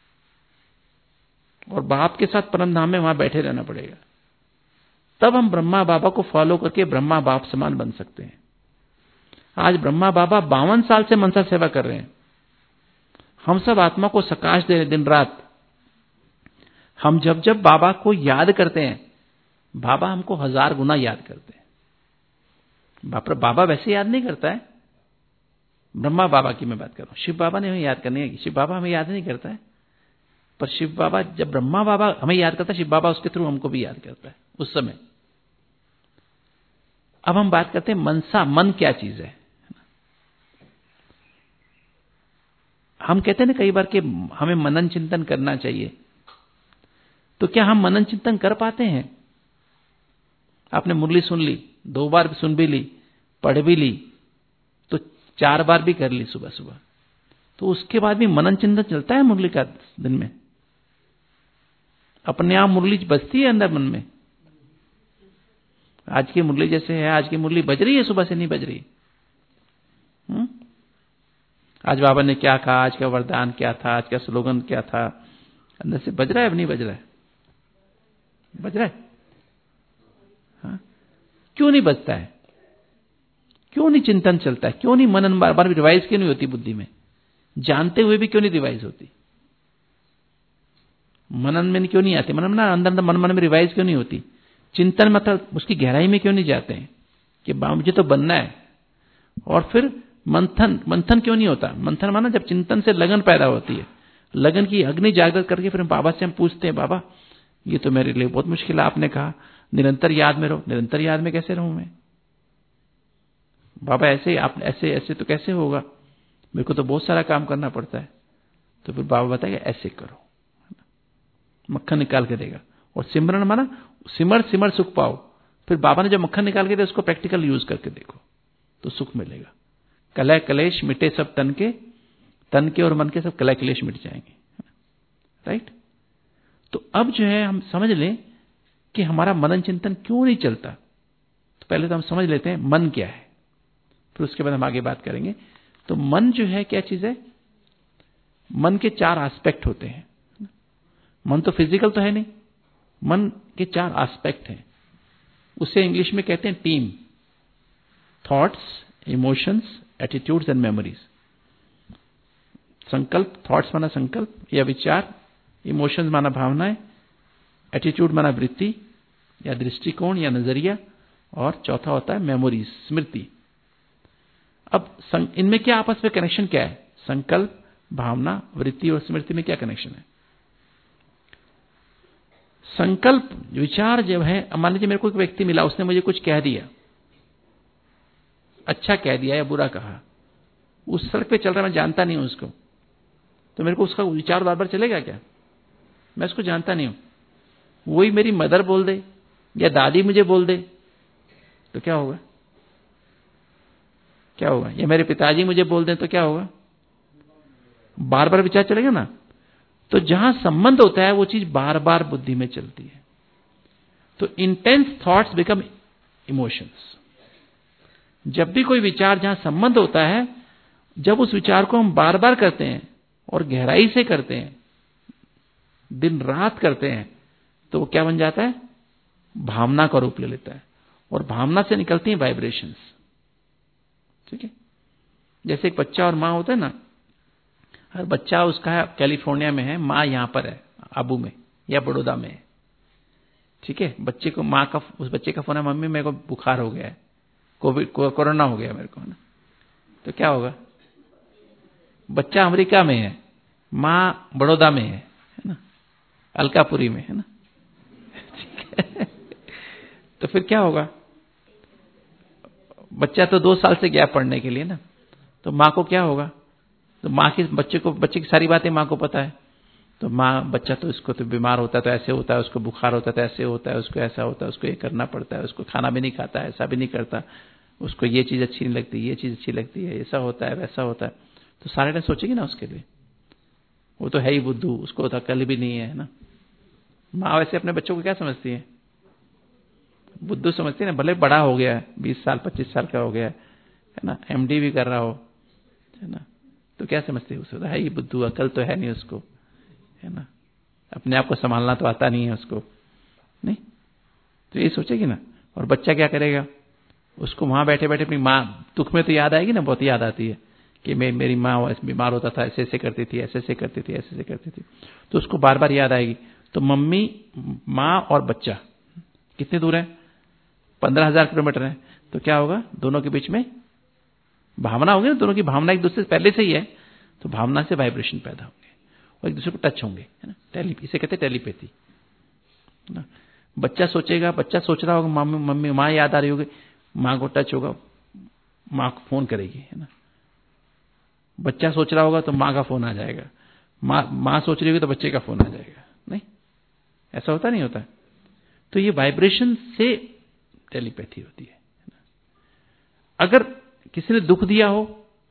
और बाप के साथ परमधाम में वहां बैठे रहना पड़ेगा। तब हम ब्रह्मा बाबा को फॉलो करके ब्रह्मा बाप समान बन सकते हैं। आज ब्रह्मा बाबा बावन साल से मनसा सेवा कर रहे हैं, हम सब आत्मा को सकाश दे दिन रात। हम जब जब बाबा को याद करते हैं, बाबा हमको हजार गुना याद करते हैं। बाबा बाबा वैसे याद नहीं करता है। ब्रह्मा बाबा की मैं बात कर रहा हूं। शिव बाबा ने हमें याद करनी है। शिव बाबा हमें याद नहीं करता है, पर शिव बाबा, जब ब्रह्मा बाबा हमें याद करता है, शिव बाबा उसके थ्रू हमको भी याद करता है उस समय। अब हम बात करते हैं मनसा, मन क्या चीज है। हम कहते हैं ना कई बार कि हमें मनन चिंतन करना चाहिए, तो क्या हम मनन चिंतन कर पाते हैं? आपने मुरली सुन ली, दो बार भी सुन भी ली, पढ़ भी ली, तो चार बार भी कर ली सुबह सुबह, तो उसके बाद भी मनन चिंतन चलता है मुरली का दिन में? अपने आप मुरली बजती है अंदर मन में? आज की मुरली जैसे है, आज की मुरली बज रही है, सुबह से नहीं बज रही। हुँ? आज बाबा ने क्या कहा, आज का वरदान क्या था, आज का स्लोगन क्या था, अंदर से बज रहा है? अब नहीं बज रहा है? बज रहा है? हाँ? क्यों नहीं बजता है? क्यों नहीं चिंतन चलता है? क्यों नहीं मनन बार बार रिवाइज क्यों नहीं होती बुद्धि में? जानते हुए भी क्यों नहीं रिवाइज होती? मनन में क्यों नहीं आती? मनन ना अंदर अंदर मन मन में रिवाइज क्यों नहीं होती? चिंतन मतलब उसकी गहराई में क्यों नहीं जाते हैं कि मुझे तो बनना है? और फिर मंथन, मंथन क्यों नहीं होता? मंथन माना जब चिंतन से लगन पैदा होती है, लगन की अग्नि जागृत करके फिर हम बाबा से हम पूछते हैं, बाबा ये तो मेरे लिए बहुत मुश्किल है, आपने कहा निरंतर याद में रहो। निरंतर याद में कैसे रहूं मैं? बाबा ऐसे आप ऐसे ऐसे तो कैसे होगा? मेरे को तो बहुत सारा काम करना पड़ता है। तो फिर बाबा बताएगा ऐसे करो, मक्खन निकाल के देगा। और सिमरन माना सिमर सिमर सुख पाओ। फिर बाबा ने जो मक्खन निकाल के दिया उसको प्रैक्टिकल यूज करके देखो तो सुख मिलेगा। कलह कलेश मिटे सब तन के, तन के और मन के सब कलह कलेश मिट जाएंगे। राइट? तो अब जो है हम समझ लें कि हमारा मनन चिंतन क्यों नहीं चलता। तो पहले तो हम समझ लेते हैं मन क्या है, फिर उसके बाद हम आगे बात करेंगे। तो मन जो है क्या चीज है? मन के चार एस्पेक्ट होते हैं। मन तो फिजिकल तो है नहीं, मन के चार एस्पेक्ट हैं। उसे इंग्लिश में कहते हैं team. Thoughts, emotions, attitudes and memories. संकल्प, थॉट्स माना संकल्प या विचार, इमोशंस माना भावनाएं, एटीट्यूड माना वृत्ति या दृष्टिकोण या नजरिया, और चौथा होता है मेमोरीज, स्मृति। अब इनमें क्या आपस में कनेक्शन क्या है? संकल्प, भावना, वृत्ति और स्मृति में क्या कनेक्शन है? संकल्प विचार जब है, मान लीजिए मेरे को एक व्यक्ति मिला, उसने मुझे कुछ कह दिया, अच्छा कह दिया या बुरा कहा, उस सड़क पे चल रहा, मैं जानता नहीं हूं उसको, तो मेरे को उसका विचार बार बार चलेगा क्या? मैं उसको जानता नहीं हूं। वही मेरी मदर बोल दे या दादी मुझे बोल दे तो क्या होगा? क्या होगा? या मेरे पिताजी मुझे बोल दें तो क्या होगा? बार बार विचार चलेगा ना। तो जहां संबंध होता है वो चीज बार बार बुद्धि में चलती है। तो इंटेंस थॉट्स बिकम इमोशंस। जब भी कोई विचार जहां संबंध होता है, जब उस विचार को हम बार बार करते हैं और गहराई से करते हैं, दिन रात करते हैं, तो वो क्या बन जाता है? भावना का रूप ले लेता है। और भावना से निकलती हैं वाइब्रेशंस। ठीक है? जैसे एक बच्चा और माँ होता है ना, हर बच्चा उसका कैलिफोर्निया में है, माँ यहां पर है आबू में या बड़ौदा में है। ठीक है? बच्चे को माँ का, उस बच्चे का फोन है, मम्मी मेरे को बुखार हो गया है, कोविड कोरोना हो गया मेरे को, है ना। तो क्या होगा? बच्चा अमेरिका में है, माँ बड़ौदा में है, है ना, अलकापुरी में, है ना। ठीक है? तो फिर क्या होगा? बच्चा तो दो साल से गया पढ़ने के लिए ना, तो माँ को क्या होगा? तो माँ की बच्चे को, बच्चे की सारी बातें माँ को पता है। तो माँ, बच्चा तो इसको तो बीमार होता है तो ऐसे होता है, उसको बुखार होता है तो ऐसे होता है, उसको ऐसा होता है, उसको ये करना पड़ता है, उसको खाना भी नहीं खाता है, ऐसा भी नहीं करता, उसको ये चीज अच्छी नहीं लगती, ये चीज अच्छी लगती है, ऐसा होता है वैसा होता है। तो सारे टाइम सोचेगी ना उसके लिए। वो तो है ही बुद्धू, उसको तो अकल भी नहीं है ना। माँ वैसे अपने बच्चों को क्या समझती है? बुद्धू समझती है ना। भले बड़ा हो गया है, बीस साल पच्चीस साल का हो गया है ना, एमडी भी कर रहा हो, है ना, तो क्या समझती है? उसको है ही बुद्धू, अकल तो है नहीं उसको, है ना, अपने आप को संभालना तो आता नहीं है उसको, नहीं। तो ये सोचेगी ना। और बच्चा क्या करेगा? उसको वहां बैठे बैठे अपनी माँ दुख में तो याद आएगी ना, बहुत याद आती है, कि मैं मेरी माँ बीमार होता था, ऐसे ऐसे करती थी, ऐसे ऐसे करती थी, ऐसे ऐसे करती थी, तो उसको बार बार याद आएगी। तो मम्मी, माँ और बच्चा कितने दूर है? पंद्रह हजार किलोमीटर है। तो क्या होगा? दोनों के बीच में भावना होगी ना, दोनों की भावना एक दूसरे से पहले से ही है, तो भावना से वाइब्रेशन पैदा होंगे और एक दूसरे को टच होंगे, है ना। टेली इसे कहते हैं टेलीपैथी, है ना। बच्चा सोचेगा, बच्चा सोच रहा होगा मम्मी मम्मी माँ याद आ रही होगी, माँ को टच होगा, माँ को फोन करेगी, है ना। बच्चा सोच रहा होगा तो माँ का फोन आ जाएगा, माँ माँ सोच रही होगी तो बच्चे का फोन आ जाएगा। नहीं, ऐसा होता नहीं होता। तो ये वाइब्रेशन से टेलीपैथी होती है। अगर किसी ने दुख दिया हो,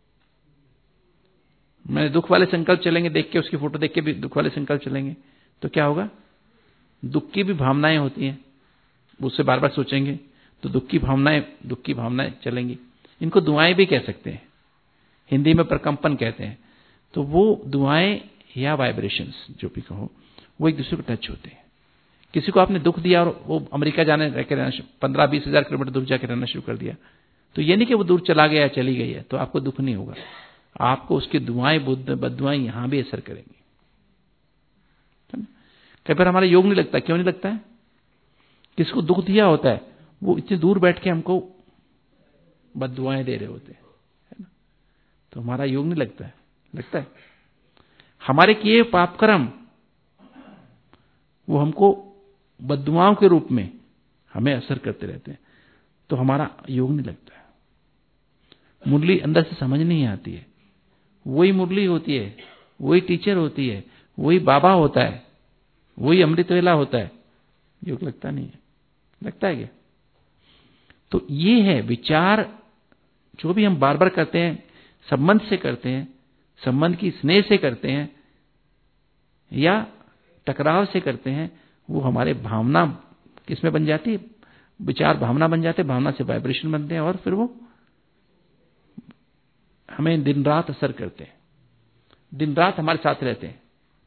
मैंने दुख वाले संकल्प चलेंगे, देख के उसकी फोटो देख के भी दुख वाले संकल्प चलेंगे, तो क्या होगा? दुख की भी भावनाएं होती हैं, उससे बार बार सोचेंगे तो दुख की भावनाएं दुख की भावनाएं चलेंगी। इनको दुआएं भी कह सकते हैं, हिंदी में प्रकंपन कहते हैं। तो वो दुआएं या वाइब्रेशंस जो भी कहो, वो एक दूसरे को टच होते हैं। किसी को आपने दुख दिया और वो अमेरिका जाने रह के रहना, पंद्रह बीस हजार किलोमीटर दूर जाकर रहना शुरू कर दिया, तो ये नहीं कि वो दूर चला गया चली गई है तो आपको दुख नहीं होगा, आपको उसकी दुआएं बद्दुआएं यहां भी असर करेंगी। कई बार हमारा योग नहीं लगता। क्यों नहीं लगता है? किसको दुख दिया होता है, वो इतनी दूर बैठ के हमको बद्दुआएं दे रहे होते हैं, है ना। तो हमारा योग नहीं लगता है। लगता है हमारे किए पाप कर्म वो हमको बद्दुआओं के रूप में हमें असर करते रहते हैं, तो हमारा योग नहीं लगता है। मुरली अंदर से समझ नहीं आती है, वही मुरली होती है, वही टीचर होती है, वही बाबा होता है, वही अमृत वेला होता है, योग लगता नहीं है। लगता है क्या? तो ये है विचार, जो भी हम बार बार करते हैं, संबंध से करते हैं, संबंध की स्नेह से करते हैं या टकराव से करते हैं, वो हमारे भावना किसमें बन जाती है? विचार भावना बन जाते हैं, भावना से वाइब्रेशन बनते हैं और फिर वो हमें दिन रात असर करते हैं, दिन रात हमारे साथ रहते हैं।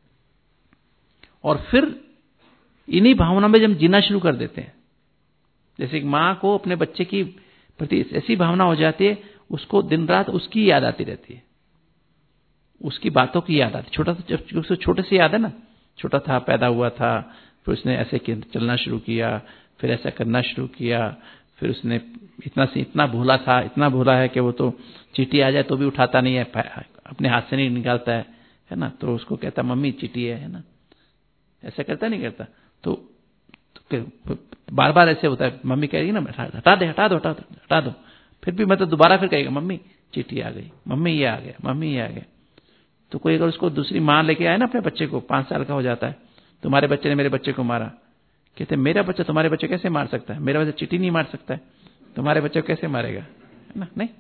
और फिर इन्हीं भावना में जब हम जीना शुरू कर देते हैं, जैसे एक माँ को अपने बच्चे की प्रति ऐसी भावना हो जाती है, उसको दिन रात उसकी याद आती रहती है, उसकी बातों की याद आती है। छोटा सा छोटे से याद है ना, छोटा था, पैदा हुआ था, फिर उसने ऐसे चलना शुरू किया, फिर ऐसा करना शुरू किया, फिर उसने इतना से इतना भूला था, इतना भूला है कि वो तो चींटी आ जाए तो भी उठाता नहीं है, अपने हाथ से नहीं निकालता है, है ना। तो उसको कहता मम्मी चींटी है, है ना। ऐसा करता नहीं करता। तो, तो बार बार ऐसे होता है, मम्मी कहेगी ना हटा दे हटा दो हटा दो हटा दो, फिर भी मतलब दोबारा फिर कहेगा मम्मी चींटी आ गई, मम्मी ये आ गया, मम्मी ये आ गया। तो कोई अगर उसको दूसरी माँ लेके आए ना अपने बच्चे को, पांच साल का हो जाता है, तुम्हारे बच्चे ने मेरे बच्चे को मारा, कहते मेरा बच्चा तुम्हारे बच्चे कैसे मार सकता है? मेरा बच्चा चींटी नहीं मार सकता है, तुम्हारे बच्चे को कैसे मारेगा? है ना। नहीं,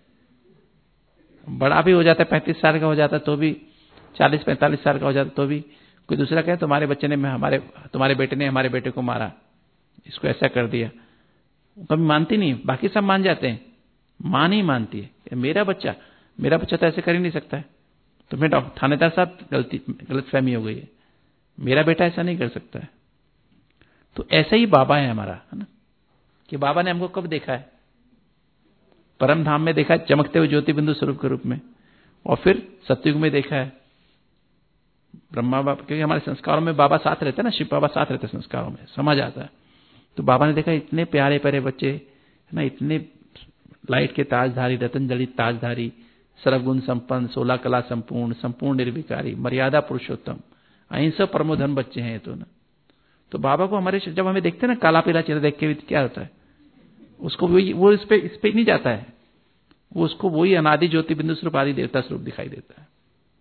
बड़ा भी हो जाता है, पैंतीस साल का हो जाता है तो भी, चालीस पैंतालीस साल का हो जाता है तो भी कोई दूसरा कहे तुम्हारे बच्चे ने हमारे तुम्हारे बेटे ने हमारे बेटे को मारा, इसको ऐसा कर दिया, कभी मानती नहीं। बाकी सब मान जाते हैं, मां नहीं मानती है। मेरा बच्चा मेरा बच्चा तो ऐसे कर ही नहीं सकता है। तो फिर थानेदार साहब गलती गलत फहमी हो गई है, मेरा बेटा ऐसा नहीं कर सकता है। तो ऐसा ही बाबा है हमारा, है ना, कि बाबा ने हमको कब देखा है? परम धाम में देखा है, चमकते हुए ज्योति बिंदु स्वरूप के रूप में, और फिर सतयुग में देखा है ब्रह्मा बाबा, क्योंकि हमारे संस्कारों में बाबा साथ रहते हैं ना, शिव बाबा साथ रहते हैं संस्कारों में, समझ आता है। तो बाबा ने देखा इतने प्यारे प्यारे बच्चे, है ना, इतने लाइट के ताजधारी, रतन जड़ित ताजधारी, सर्वगुण संपन्न, सोलह कला संपूर्ण, संपूर्ण निर्विकारी, मर्यादा पुरुषोत्तम, अहिंसा परमोधन बच्चे हैं तो ना। तो बाबा को हमारे जब हमें देखते हैं ना काला पीला चेहरा देख के क्या होता है, उसको वही वो इस पे इस पे नहीं जाता है, वो उसको वही अनादि ज्योति बिंदु स्वरूप आदि देवता स्वरूप दिखाई देता है।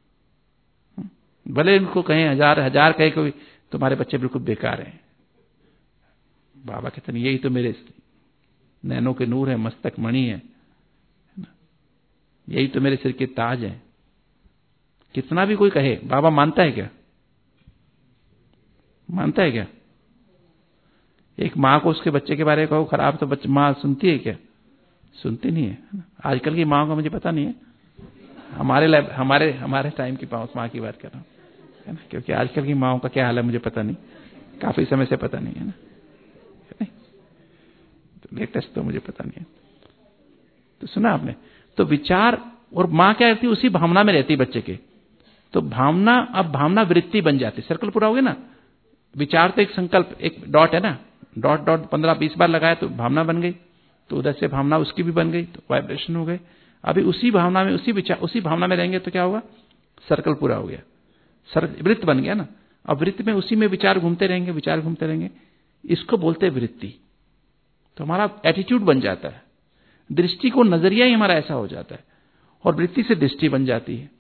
भले इनको कहें हजार हजार कहे कोई तुम्हारे बच्चे बिल्कुल बेकार हैं, बाबा कहते हैं यही तो मेरे नैनों के नूर है, मस्तक मणि है, यही तो मेरे सिर के ताज है। कितना भी कोई कहे, बाबा मानता है क्या? मानता है क्या? एक माँ को उसके बच्चे के बारे में कहो खराब, तो बच्चे माँ सुनती है क्या? सुनती नहीं है। आजकल की माँ को मुझे पता नहीं है, हमारे हमारे हमारे टाइम की माँ की बात कर रहा हूँ, है ना, क्योंकि आजकल की माँओं का क्या हाल है मुझे पता नहीं, काफी समय से पता नहीं है ना, तो लेटेस्ट तो मुझे पता नहीं है। तो सुना आपने? तो विचार और माँ क्या रहती है, उसी भावना में रहती है बच्चे के। तो भावना, अब भावना वृत्ति बन जाती है। सर्कल पूरा हो गया ना। विचार तो एक संकल्प, एक डॉट है ना, डॉट डॉट पंद्रह बीस बार लगाया तो भावना बन गई, तो उधर से भावना उसकी भी बन गई, तो वाइब्रेशन हो गए। अभी उसी भावना में, उसी विचार, उसी भावना में रहेंगे तो क्या होगा, सर्कल पूरा हो गया, सर्कल वृत्त बन गया ना। अब वृत्त में उसी में विचार घूमते रहेंगे, विचार घूमते रहेंगे, इसको बोलते हैं वृत्ति। तो हमारा एटीट्यूड बन जाता है, दृष्टि को नजरिया ही हमारा ऐसा हो जाता है, और वृत्ति से दृष्टि बन जाती है।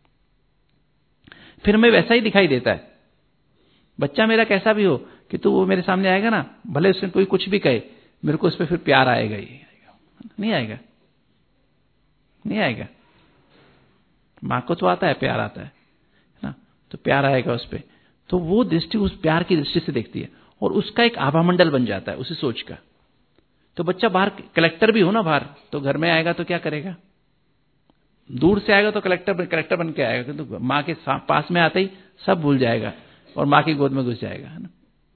फिर हमें वैसा ही दिखाई देता है। बच्चा मेरा कैसा भी हो कि तो वो मेरे सामने आएगा ना, भले उसने कोई कुछ भी कहे, मेरे को उस पर फिर प्यार आएगा ही आएगा। नहीं आएगा, नहीं आएगा। माँ को तो आता है, प्यार आता है ना, तो प्यार आएगा उस पर। तो वो दृष्टि उस प्यार की दृष्टि से देखती है, और उसका एक आभा मंडल बन जाता है उसी सोच का। तो बच्चा बाहर कलेक्टर भी हो ना बाहर, तो घर में आएगा तो क्या करेगा, दूर से आएगा तो कलेक्टर कलेक्टर बन के आएगा, किंतु तो माँ के पास में आते ही सब भूल जाएगा और माँ की गोद में घुस जाएगा, है ना।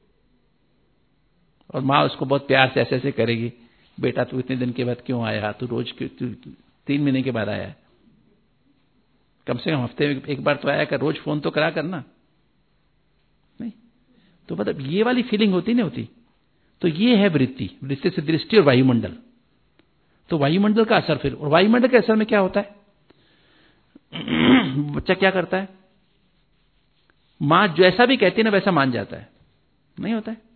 और माँ उसको बहुत प्यार से ऐसे ऐसे करेगी, बेटा तू इतने दिन के बाद क्यों आया, तू रोज क्यों, तू तीन महीने के बाद आया, कम से कम हफ्ते में एक बार तो आया कर, रोज फोन तो करा करना। नहीं तो मतलब ये वाली फीलिंग होती नहीं होती। तो ये है वृत्ति, वृत्ति से दृष्टि और वायुमंडल। तो वायुमंडल का असर, फिर और वायुमंडल के असर में क्या होता है, बच्चा क्या करता है, मां जैसा भी कहती है ना वैसा मान जाता है। नहीं होता है,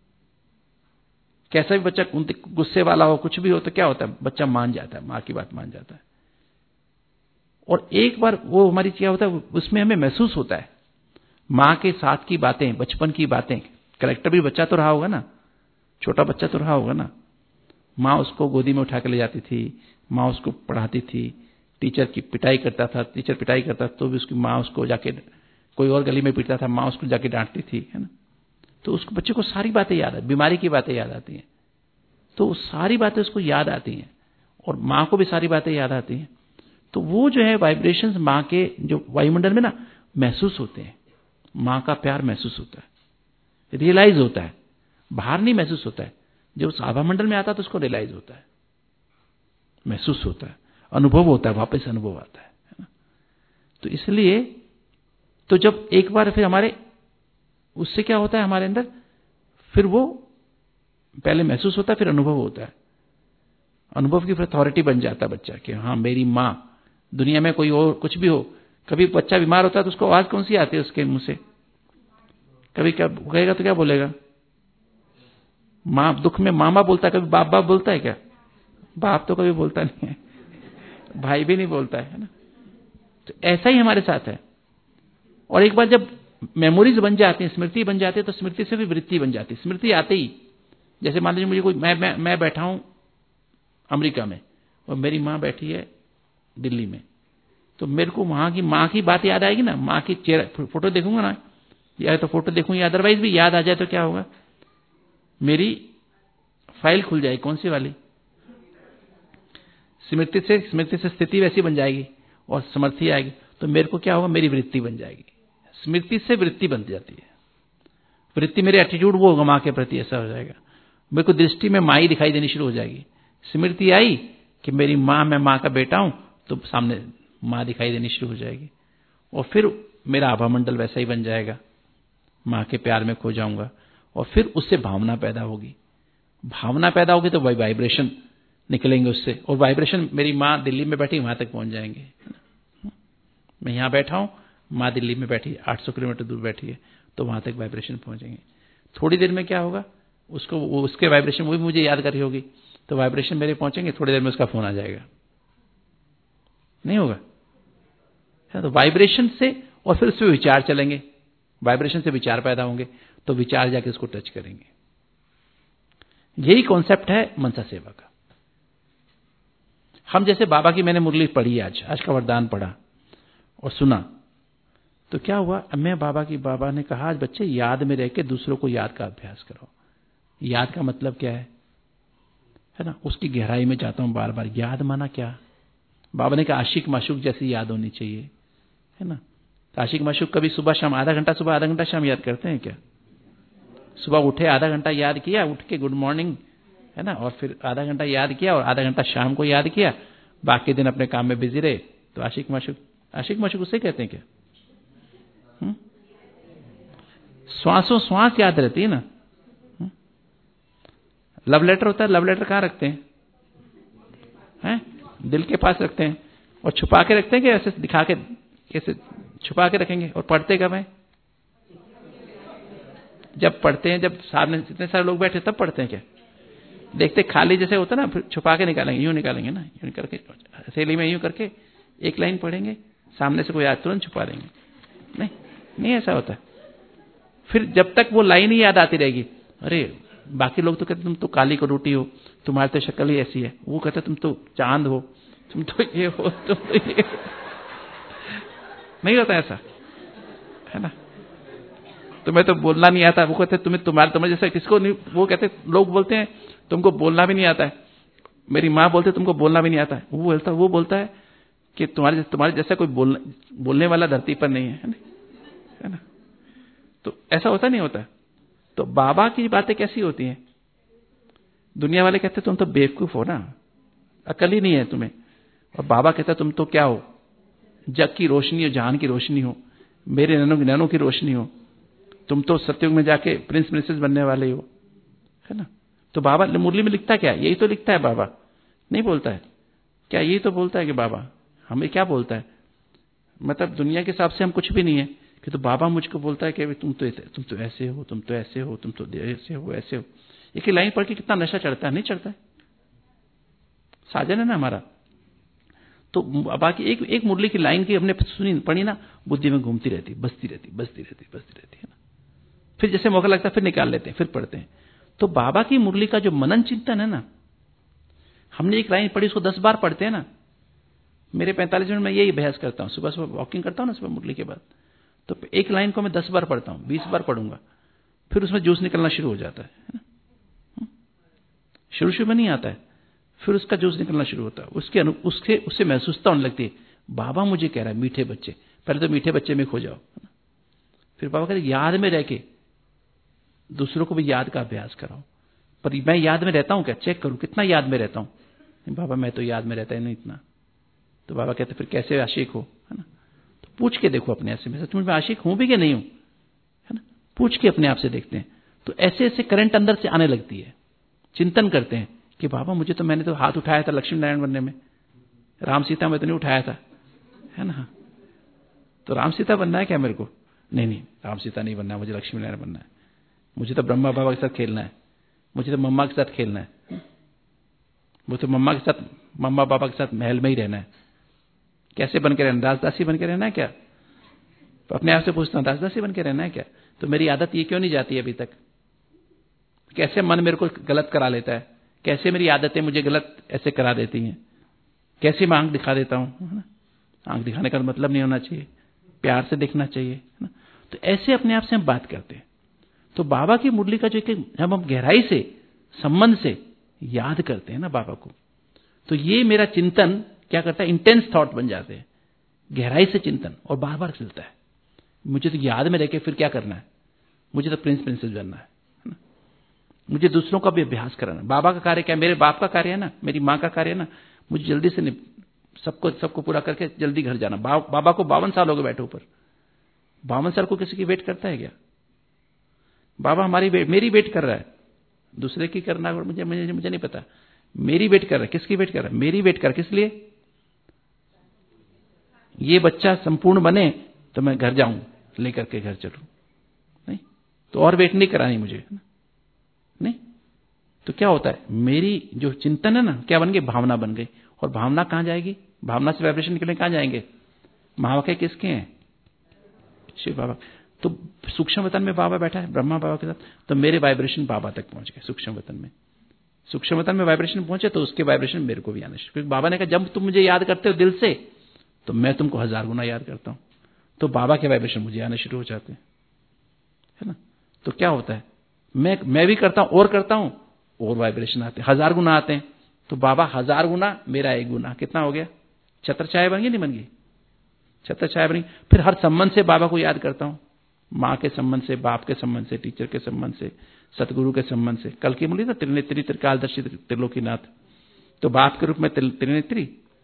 कैसा भी बच्चा गुस्से वाला हो, कुछ भी हो, तो क्या होता है, बच्चा मान जाता है, मां की बात मान जाता है। और एक बार वो हमारी क्या होता है, उसमें हमें महसूस होता है मां के साथ की बातें, बचपन की बातें। कलेक्टर भी बच्चा तो रहा होगा ना, छोटा बच्चा तो रहा होगा ना। मां उसको गोदी में उठा के ले जाती थी, मां उसको पढ़ाती थी, टीचर की पिटाई करता था, टीचर पिटाई करता तो भी उसकी मां उसको जाके, कोई और गली में पीटता था, मां उसको जाके डांटती थी, है ना। तो उसको बच्चे को सारी बातें याद है, बीमारी की बातें याद आती हैं, तो सारी बातें उसको याद आती हैं, और मां को भी सारी बातें याद आती हैं। तो वो जो है वाइब्रेशंस मां के जो वायुमंडल में ना महसूस होते हैं, मां का प्यार महसूस होता है, रियलाइज होता है, बाहर नहीं महसूस होता है। जब उस आभा मंडल में आता है तो उसको रियलाइज होता है, महसूस होता है, अनुभव होता है, वापस अनुभव आता है, है ना। तो इसलिए तो जब एक बार फिर हमारे उससे क्या होता है हमारे अंदर, फिर वो पहले महसूस होता है, फिर अनुभव होता है। अनुभव की फिर अथॉरिटी बन जाता है बच्चा कि हाँ मेरी माँ, दुनिया में कोई और कुछ भी हो, कभी बच्चा बीमार होता है तो उसको आवाज कौन सी आती है उसके मुंह से, कभी क्या कहेगा तो क्या बोलेगा, माँ दुख में मामा बोलता है, कभी बाप बाप बोलता है क्या, बाप तो कभी बोलता नहीं है, भाई भी नहीं बोलता है, है ना। तो ऐसा ही हमारे साथ है। और एक बार जब मेमोरीज बन जाती है, स्मृति बन जाती है, तो स्मृति से भी वृत्ति बन जाती है। स्मृति आते ही, जैसे मान लीजिए मुझे कोई, मैं मैं, मैं बैठा हूं अमेरिका में और मेरी माँ बैठी है दिल्ली में, तो मेरे को वहां की माँ की बात याद आएगी ना, माँ की चेहरा फोटो देखूंगा ना, या तो फोटो देखूंगा, अदरवाइज भी याद आ जाए तो क्या होगा, मेरी फाइल खुल जाएगी। कौन सी वाली, स्मृति से, स्मृति से स्थिति वैसी बन जाएगी और समर्थी आएगी, तो मेरे को क्या होगा, मेरी वृत्ति बन जाएगी। स्मृति से वृत्ति बन जाती है। वृत्ति मेरे एटीट्यूड वो होगा मां के प्रति, ऐसा हो जाएगा, मेरे को दृष्टि में मां ही दिखाई देनी शुरू हो जाएगी। स्मृति आई कि मेरी मां, मैं मां का बेटा हूं, तो सामने मां दिखाई देनी शुरू हो जाएगी, और फिर मेरा आभा मंडल वैसा ही बन जाएगा, मां के प्यार में खो जाऊंगा, और फिर उससे भावना पैदा होगी। भावना पैदा होगी तो वाइब्रेशन निकलेंगे उससे, और वाइब्रेशन मेरी माँ दिल्ली में बैठी वहां तक पहुंच जाएंगे। मैं यहां बैठा हूं, माँ दिल्ली में बैठी आठ सौ किलोमीटर दूर बैठी है, तो वहां तक वाइब्रेशन पहुंचेंगे। थोड़ी देर में क्या होगा, उसको वो उसके वाइब्रेशन वो भी मुझे याद कर रही होगी, तो वाइब्रेशन मेरे पहुंचेंगे, थोड़ी देर में उसका फोन आ जाएगा। नहीं होगा, तो वाइब्रेशन से, और फिर उसमें विचार चलेंगे, वाइब्रेशन से विचार पैदा होंगे, तो विचार जाके उसको टच करेंगे। यही कॉन्सेप्ट है मनसा सेवा का। हम जैसे बाबा की मैंने मुरली पढ़ी, आज आज का वरदान पढ़ा और सुना, तो क्या हुआ, मैं बाबा की, बाबा ने कहा आज बच्चे याद में रह के दूसरों को याद का अभ्यास करो। याद का मतलब क्या है, है ना, उसकी गहराई में जाता हूं बार बार। याद माना क्या, बाबा ने कहा आशिक माशूक जैसी याद होनी चाहिए, है ना। तो आशिक माशूक कभी सुबह शाम आधा घंटा सुबह आधा घंटा शाम याद करते हैं क्या? सुबह उठे आधा घंटा याद किया, उठ के गुड मॉर्निंग, है ना, और फिर आधा घंटा याद किया, और आधा घंटा शाम को याद किया, बाकी दिन अपने काम में बिजी रहे तो आशिक माशुक, आशिक माशुक उसे कहते हैं क्या? हुँ? श्वासों श्वास याद रहती है ना। हुँ? लव लेटर होता है, लव लेटर कहाँ रखते हैं? हैं? दिल के पास रखते हैं। और छुपा के रखते हैं कि ऐसे दिखा के, कैसे छुपा के रखेंगे? और पढ़ते कब है? जब पढ़ते हैं, जब सामने इतने सारे लोग बैठे तब पढ़ते हैं क्या? देखते खाली जैसे होता है ना, फिर छुपा के निकालेंगे, यूं निकालेंगे ना, यूं करके हथेली में यूं करके एक लाइन पढ़ेंगे, सामने से कोई याद तुरंत छुपा देंगे। नहीं नहीं ऐसा होता है। फिर जब तक वो लाइन ही याद आती रहेगी, अरे बाकी लोग तो कहते तुम तो काली को रोटी हो, तुम्हारी तो शक्ल ही ऐसी है, वो कहते तुम तो चांद हो, तुम तो ये हो, तुम तो ये हो। नहीं होता ऐसा, है ना? तुम्हें तो बोलना नहीं आता, वो कहते तुम्हें तुम्हारे तुम्हारे जैसा किसको नहीं, वो कहते लोग बोलते हैं तुमको बोलना भी नहीं आता है। मेरी माँ बोलते तुमको बोलना भी नहीं आता है। वो बोलता वो बोलता है कि तुम्हारे तुम्हारे जैसा कोई बोल, बोलने वाला धरती पर नहीं है, है ना? तो ऐसा होता नहीं होता। तो बाबा की बातें कैसी होती हैं? दुनिया वाले कहते तुम तो बेवकूफ हो ना, अकल ही नहीं है तुम्हें। और बाबा कहता तुम तो क्या हो? जग की रोशनी हो, जहान की रोशनी हो, मेरे नैनों की नैनों की रोशनी हो, तुम तो सत्युग में जाके प्रिंस प्रिंसेस बनने वाले हो, है ना? तो बाबा मुरली में लिखता क्या? यही तो लिखता है बाबा, नहीं बोलता है क्या? यही तो बोलता है कि बाबा हमें क्या बोलता है, मतलब दुनिया के हिसाब से हम कुछ भी नहीं है कि, तो बाबा मुझको बोलता है कि तुम तो तुम तो ऐसे हो, तुम तो ऐसे हो, तुम तो ऐसे हो, ऐसे हो। एक ही लाइन पढ़ के कितना नशा चढ़ता है? नहीं चढ़ता है? साजन है ना हमारा। तो बाकी एक एक मुरली की लाइन की हमने सुनी पढ़ी ना, बुद्धि में घूमती रहती, बसती रहती, बसती रहती, बसती रहती है ना। फिर जैसे मौका लगता है फिर निकाल लेते हैं, फिर पढ़ते हैं। तो बाबा की मुरली का जो मनन चिंतन है ना, हमने एक लाइन पढ़ी उसको दस बार पढ़ते हैं ना। मेरे पैंतालीस मिनट में यही अभ्यास करता हूँ, सुबह सुबह वॉकिंग करता हूँ ना, सुबह मुरली के बाद, तो एक लाइन को मैं दस बार पढ़ता हूँ, बीस बार पढ़ूंगा, फिर उसमें जूस निकलना शुरू हो जाता है। शुरू शुरू में नहीं आता है, फिर उसका जूस निकलना शुरू होता है। उसके उसके उससे महसूसता होने लगती है, बाबा मुझे कह रहा है मीठे बच्चे। पहले तो मीठे बच्चे में खो जाओ, फिर बाबा कहते याद में रह के दूसरों को भी याद का अभ्यास कराओ। पर मैं याद में रहता हूं क्या? चेक करूं कितना याद में रहता हूं। बाबा मैं तो याद में रहता ही नहीं इतना। तो बाबा कहते फिर कैसे आशिक हो, है ना? तो पूछ के देखो अपने आप से, मैं सच में आशिक हूं भी कि नहीं हूं, है ना? पूछ के अपने आप से देखते हैं। तो ऐसे ऐसे करंट अंदर से आने लगती है। चिंतन करते हैं कि बाबा मुझे तो, मैंने तो हाथ उठाया था लक्ष्मी नारायण बनने में, राम सीता में तो नहीं उठाया था, है ना? तो राम सीता बनना है क्या मेरे को? नहीं नहीं, राम सीता नहीं बनना है, मुझे लक्ष्मी नारायण बनना है। मुझे तो ब्रह्मा बाबा के साथ खेलना है, मुझे तो मम्मा के साथ खेलना है, मुझे तो मम्मा के साथ मम्मा पापा के साथ महल में ही रहना है। कैसे बन के रहना? दासदासी बन के रहना है क्या? तो अपने आप से पूछता हूं, दासदासी बन के रहना है क्या? तो मेरी आदत ये क्यों नहीं जाती अभी तक? कैसे मन मेरे को गलत करा लेता है? कैसे मेरी आदतें मुझे गलत ऐसे करा देती हैं? कैसे मैं आंख दिखा देता हूं? आंख दिखाने का मतलब नहीं होना चाहिए, प्यार से देखना चाहिए, है ना? तो ऐसे अपने आप से हम बात करते हैं। तो बाबा की मुरली का जो जब हम गहराई से संबंध से याद करते हैं ना बाबा को, तो ये मेरा चिंतन क्या करता है? इंटेंस थॉट बन जाते हैं, गहराई से चिंतन, और बार बार चलता है। मुझे तो याद में रह के फिर क्या करना है? मुझे तो प्रिंस प्रिंसेस बनना है, है ना? मुझे दूसरों का भी अभ्यास कराना। बाबा का कार्य क्या है? मेरे बाप का कार्य है ना, मेरी माँ का कार्य है ना। मुझे जल्दी से सबको सबको पूरा करके जल्दी घर जाना। बा, बाबा को बावन साल हो गए बैठे ऊपर। बावन साल को किसी की वेट करता है क्या? बाबा हमारी वेट, मेरी वेट कर रहा है, दूसरे की करना मुझे मुझे मुझे नहीं पता। मेरी वेट कर रहा है। किसकी वेट कर रहा है? मेरी वेट कर। किस लिए? ये बच्चा संपूर्ण बने तो मैं घर जाऊं, लेकर के घर चलूं। नहीं तो और वेट नहीं करानी मुझे, नहीं तो क्या होता है? मेरी जो चिंतन है ना, क्या बन गई? भावना बन गई। और भावना कहां जाएगी? भावना से वाइब्रेशन निकलने कहां जाएंगे? महावाक्य किसके हैं? शिव बाबा। तो सूक्ष्म वतन में बाबा बैठा है ब्रह्मा बाबा के साथ, तो मेरे वाइब्रेशन बाबा तक पहुंच गए। सूक्ष्म वतन में सूक्ष्म वतन में वाइब्रेशन पहुंचे तो उसके वाइब्रेशन मेरे को भी आने चाहिए। क्योंकि बाबा ने कहा जब तुम मुझे याद करते हो दिल से, तो मैं तुमको हजार गुना याद करता हूं। तो बाबा के वाइब्रेशन मुझे आने शुरू हो जाते हैं, है ना? तो क्या होता है? मैं मैं भी करता हूं और करता हूं और वाइब्रेशन आते हैं, हजार गुना आते हैं। तो बाबा हजार गुना, मेरा एक गुना, कितना हो गया? छत्र छाया बन गई, नहीं बन गई? छत्र छाया बनी। फिर हर संबंध से बाबा को याद करता हूं, माँ के संबंध से, बाप के संबंध से, टीचर के संबंध से, सतगुरु के संबंध से। कल की मुरली था त्रिनेत्री त्रिकालदर्शी त्रिलोकीनाथ, तो बाप के रूप में त्रिनेत्री,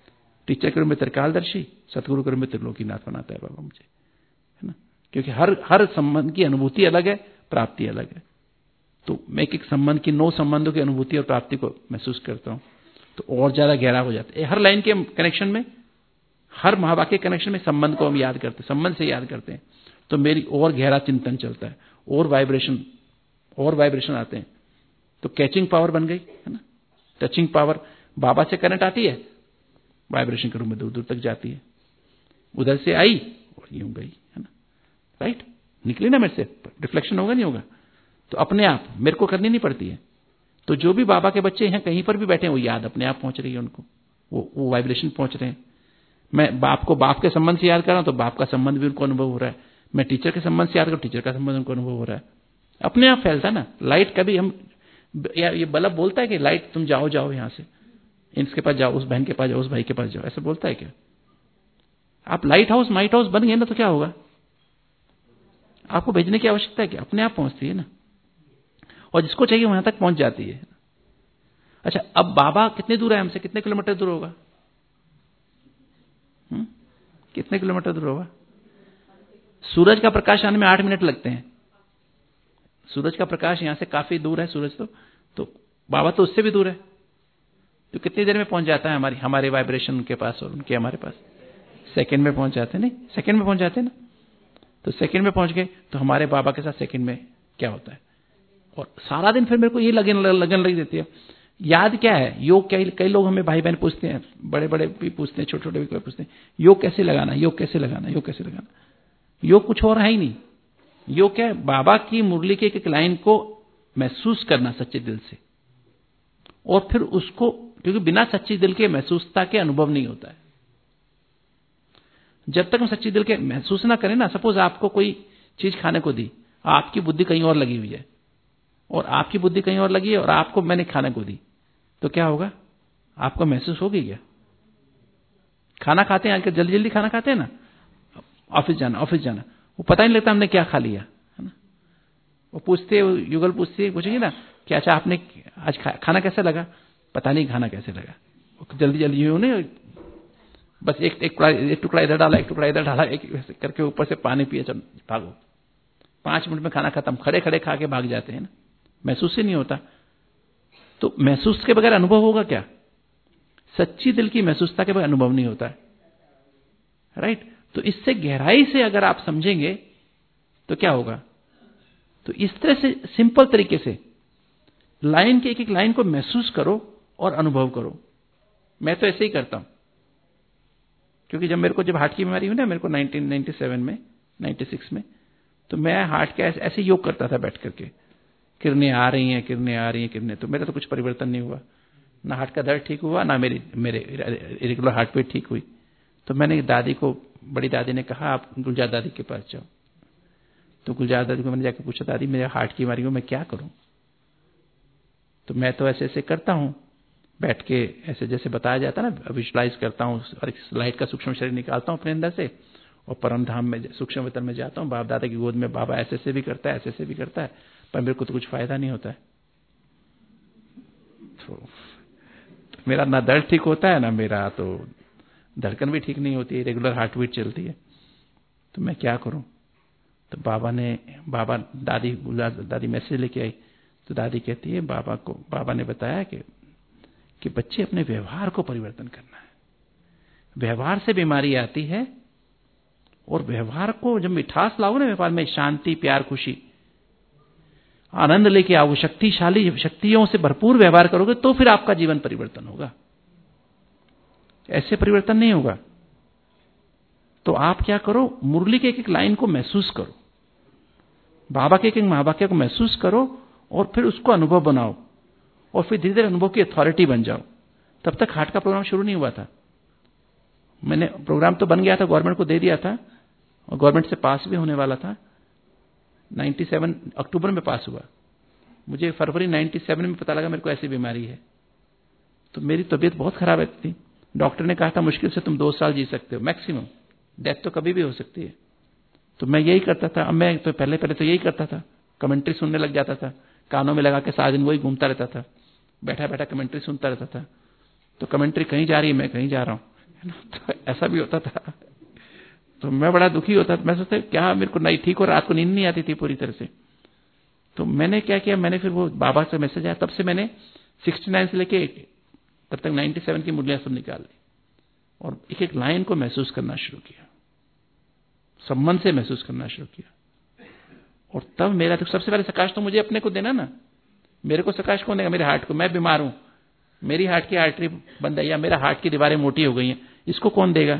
टीचर के रूप में त्रिकालदर्शी, सतगुरु के रूप में त्रिलोकीनाथ बनाता है बाबा मुझे, है ना। क्योंकि हर हर संबंध की अनुभूति अलग है, प्राप्ति अलग है। तो मैं एक एक संबंध की, नौ संबंधों की अनुभूति और प्राप्ति को महसूस करता हूं, तो और ज्यादा गहरा हो जाता है। हर लाइन के कनेक्शन में, हर महावाक्य कनेक्शन में संबंध को हम याद करते हैं, संबंध से याद करते हैं, तो मेरी और गहरा चिंतन चलता है, और वाइब्रेशन और वाइब्रेशन आते हैं। तो कैचिंग पावर बन गई, है ना। टचिंग पावर, बाबा से करंट आती है, वाइब्रेशन के रूप में दूर दूर तक जाती है, उधर से आई और यूं गई, है ना। राइट, निकली ना मेरे से, रिफ्लेक्शन होगा नहीं होगा, तो अपने आप मेरे को करनी नहीं पड़ती है। तो जो भी बाबा के बच्चे हैं कहीं पर भी बैठे हैं, वो याद अपने आप पहुंच रही है उनको, वो वो वाइब्रेशन पहुंच रहे हैं। मैं बाप को बाप के संबंध से याद कर रहा हूं तो बाप का संबंध भी उनको अनुभव हो रहा है, मैं टीचर के संबंध से याद कर, टीचर का संबंध उनको अनुभव हो रहा है। अपने आप फैलता ना। लाइट कभी हम, या ये बल्ब बोलता है कि लाइट तुम जाओ जाओ यहां से, इनके पास जाओ, उस बहन के पास जाओ, उस भाई के पास जाओ, ऐसा बोलता है क्या? आप लाइट हाउस माइट हाउस बन गए ना, तो क्या होगा? आपको भेजने की आवश्यकता है कि अपने आप पहुंचती है ना, और जिसको चाहिए वहां तक पहुंच जाती है। अच्छा, अब बाबा कितने दूर है हमसे? कितने किलोमीटर दूर होगा? हुँ? कितने किलोमीटर दूर होगा? सूरज का प्रकाश आने में आठ मिनट लगते हैं। सूरज का प्रकाश यहां से काफी दूर है, सूरज तो तो बाबा तो उससे भी दूर है, तो कितनी देर में पहुंच जाता है हमारी हमारे वाइब्रेशन उनके पास और उनके हमारे पास? सेकंड में पहुंच जाते हैं। नहीं, सेकंड में पहुंच जाते हैं ना। तो सेकंड में पहुंच गए तो हमारे बाबा के साथ सेकंड में क्या होता है? और सारा दिन फिर मेरे को ये लगन लगन लगी देती है। याद क्या है? योग। कई कई लोग हमें भाई बहन पूछते हैं, बड़े बड़े भी पूछते हैं, छोटे छोटे भी पूछते हैं, योग कैसे लगाना, योग कैसे लगाना, योग कैसे लगाना। योग कुछ और है ही नहीं। योग क्या है? बाबा की मुरली के एक एक लाइन को महसूस करना सच्चे दिल से, और फिर उसको, क्योंकि बिना सच्चे दिल के महसूसता के अनुभव नहीं होता है। जब तक हम सच्चे दिल के महसूस ना करें ना, सपोज आपको कोई चीज खाने को दी, आपकी बुद्धि कहीं और लगी हुई है, और आपकी बुद्धि कहीं और लगी है, और आपको मैंने खाने को दी, तो क्या होगा? आपको महसूस होगी क्या? खाना खाते हैं आजकल, जल्दी जल्दी खाना खाते हैं ना, ऑफिस जाना ऑफिस जाना, वो पता ही नहीं लगता हमने क्या खा लिया, है ना। वो पूछते, युगल पूछते पूछेंगे ना कि अच्छा आपने आज खा, खाना कैसा लगा? पता नहीं खाना कैसे लगा, जल्दी जल्दी यूं नहीं, बस एक एक टुकड़ा एक टुकड़ा इधर डाला, एक टुकड़ा इधर डाला, एक करके ऊपर से पानी पिए, चल भागो, पांच मिनट में खाना खत्म, खड़े खड़े खा के भाग जाते हैं ना, महसूस ही नहीं होता। तो महसूस के बगैर अनुभव होगा क्या? सच्ची दिल की महसूसता के बगैर अनुभव नहीं होता है, राइट। तो इससे गहराई से अगर आप समझेंगे तो क्या होगा? तो इस तरह से सिंपल तरीके से लाइन के एक एक लाइन को महसूस करो और अनुभव करो। मैं तो ऐसे ही करता हूं, क्योंकि जब मेरे को जब हार्ट की बीमारी हुई ना, मेरे को नाइनटीन नाइंटी सेवन में नाइंटी सिक्स में, तो मैं हार्ट का ऐसे, ऐसे योग करता था बैठ करके, किरणें आ रही हैं, किरणें आ रही हैं, किरणें, तो मेरा तो कुछ परिवर्तन नहीं हुआ, ना हार्ट का दर्द ठीक हुआ, ना मेरी मेरे इरेगुलर हार्ट बीट ठीक हुई। तो मैंने दादी को, बड़ी दादी ने कहा आप गुलजार दादी के पास जाओ। तो गुलजार दादी को मैंने जाकर पूछा, दादी मेरे हार्ट की बीमारी हो, मैं क्या करूं? तो मैं तो ऐसे ऐसे करता हूं, बैठ के ऐसे जैसे बताया जाता है ना, विजुअलाइज करता हूं, और लाइट का सूक्ष्म शरीर निकालता हूं अपने अंदर से, और परम धाम में, सूक्ष्म वतन में जाता हूं, बाप दादा की गोद में। बाबा ऐसे ऐसे भी करता है, ऐसे ऐसे भी करता है, पर मेरे को तो कुछ फायदा नहीं होता है। तो, तो मेरा ना दर्द ठीक होता है, ना मेरा तो धड़कन भी ठीक नहीं होती है, रेगुलर हार्ट बीट चलती है, तो मैं क्या करूं? तो बाबा ने, बाबा दादी दादी मैसेज लेके आई, तो दादी कहती है बाबा को, बाबा ने बताया कि कि बच्चे अपने व्यवहार को परिवर्तन करना है। व्यवहार से बीमारी आती है, और व्यवहार को जब मिठास लाओगे ना व्यवहार में, शांति, प्यार, खुशी, आनंद लेके आओ, शक्तिशाली शक्तियों से भरपूर व्यवहार करोगे, तो फिर आपका जीवन परिवर्तन होगा। ऐसे परिवर्तन नहीं होगा। तो आप क्या करो? मुरली के एक एक लाइन को महसूस करो, बाबा के एक एक महावाक्य को महसूस करो, और फिर उसको अनुभव बनाओ, और फिर धीरे धीरे अनुभव की अथॉरिटी बन जाओ। तब तक हार्ट का प्रोग्राम शुरू नहीं हुआ था। मैंने प्रोग्राम तो बन गया था, गवर्नमेंट को दे दिया था, और गवर्नमेंट से पास भी होने वाला था। नाइंटी सेवन अक्टूबर में पास हुआ। मुझे फरवरी नाइंटी सेवन में पता लगा मेरे को ऐसी बीमारी है। तो मेरी तबीयत बहुत खराब रहती थी। डॉक्टर ने कहा था मुश्किल से तुम दो साल जी सकते हो मैक्सिमम, डेथ तो कभी भी हो सकती है। तो मैं यही करता था। अब मैं तो पहले पहले तो यही करता था, कमेंट्री सुनने लग जाता था, कानों में लगा के सारा दिन वही घूमता रहता था, बैठा बैठा कमेंट्री सुनता रहता था। तो कमेंट्री कहीं जा रही है, मैं कहीं जा रहा हूं, है ना। तो ऐसा भी होता था, तो मैं बड़ा दुखी होता था। मैं सोचता क्या मेरे को नहीं ठीक हो, रात को नींद नहीं आती थी पूरी तरह से। तो मैंने क्या किया, मैंने फिर वो बाबा से मैसेज आया, तब से मैंने सिक्सटी नाइन से लेके तब तक नाइन्टी सेवन की मुरलियां सब निकाल ली और एक एक लाइन को महसूस करना शुरू किया, संबंध से महसूस करना शुरू किया। और तब मेरा तो सबसे पहले सकाश तो मुझे अपने को देना ना, मेरे को सकाश कौन देगा? मेरे हार्ट को। मैं बीमार हूं, मेरी हार्ट की आर्टरी बंद है या मेरा हार्ट की दीवारें मोटी हो गई हैं, इसको कौन देगा?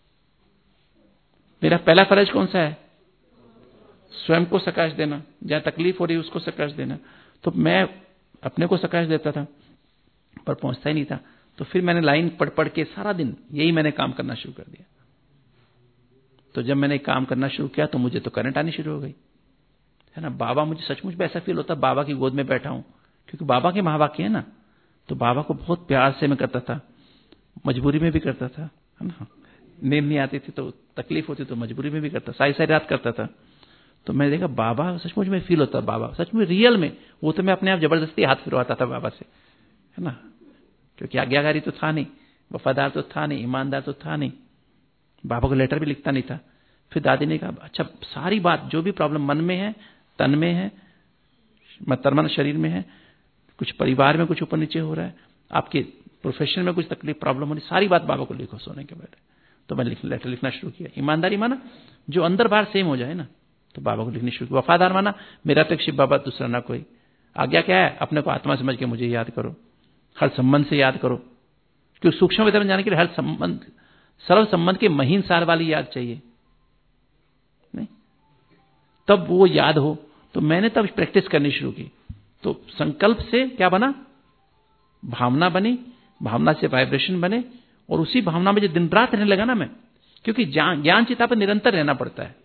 मेरा पहला फर्ज कौन सा है? स्वयं को सकाश देना, जहां तकलीफ हो रही है उसको सकाश देना। तो मैं अपने को सकाश देता था पर पहुंचता ही नहीं था। तो फिर मैंने लाइन पढ़ पढ़ के सारा दिन यही मैंने काम करना शुरू कर दिया। तो जब मैंने काम करना शुरू किया तो मुझे तो करंट आनी शुरू हो गई, है ना। बाबा, मुझे सचमुच में ऐसा फील होता बाबा की गोद में बैठा हूं, क्योंकि बाबा के महावाक्य है ना। तो बाबा को बहुत प्यार से मैं करता था, मजबूरी में भी करता था, है ना। नींद नहीं आती थी तो तकलीफ होती तो मजबूरी में भी करता, सारी सारी रात करता था। तो मैं देखा बाबा सचमुच में फील होता, बाबा सच में रियल में। वो तो मैं अपने आप जबरदस्ती हाथ फिरवाता था बाबा से, है ना, क्योंकि आज्ञाकारी तो था नहीं, वफादार तो था नहीं, ईमानदार तो था नहीं। बाबा को लेटर भी लिखता नहीं था। फिर दादी ने कहा अच्छा सारी बात जो भी प्रॉब्लम मन में है, तन में है, तन मन शरीर में है, कुछ परिवार में कुछ ऊपर नीचे हो रहा है, आपके प्रोफेशन में कुछ तकलीफ प्रॉब्लम हो रही, सारी बात बाबा को लिखो सोने के पहले। तो मैं लिख, लेटर लिखना शुरू किया। ईमानदारी माना जो अंदर बाहर सेम हो जाए ना, तो बाबा को लिखनी शुरू किया। वफादार माना मेरा तो शिव बाबा, दूसरा ना कोई। आज्ञा क्या है? अपने को आत्मा समझ के मुझे याद करो, हर संबंध से याद करो, क्योंकि सूक्ष्म वेदना जाने के लिए हर संबंध, सरल संबंध के महीन सार वाली याद चाहिए, नहीं तब वो याद हो। तो मैंने तब प्रैक्टिस करनी शुरू की। तो संकल्प से क्या बना? भावना बनी, भावना से वाइब्रेशन बने, और उसी भावना में जो दिन रात रहने लगा ना मैं, क्योंकि ज्ञान चिता पर निरंतर रहना पड़ता है।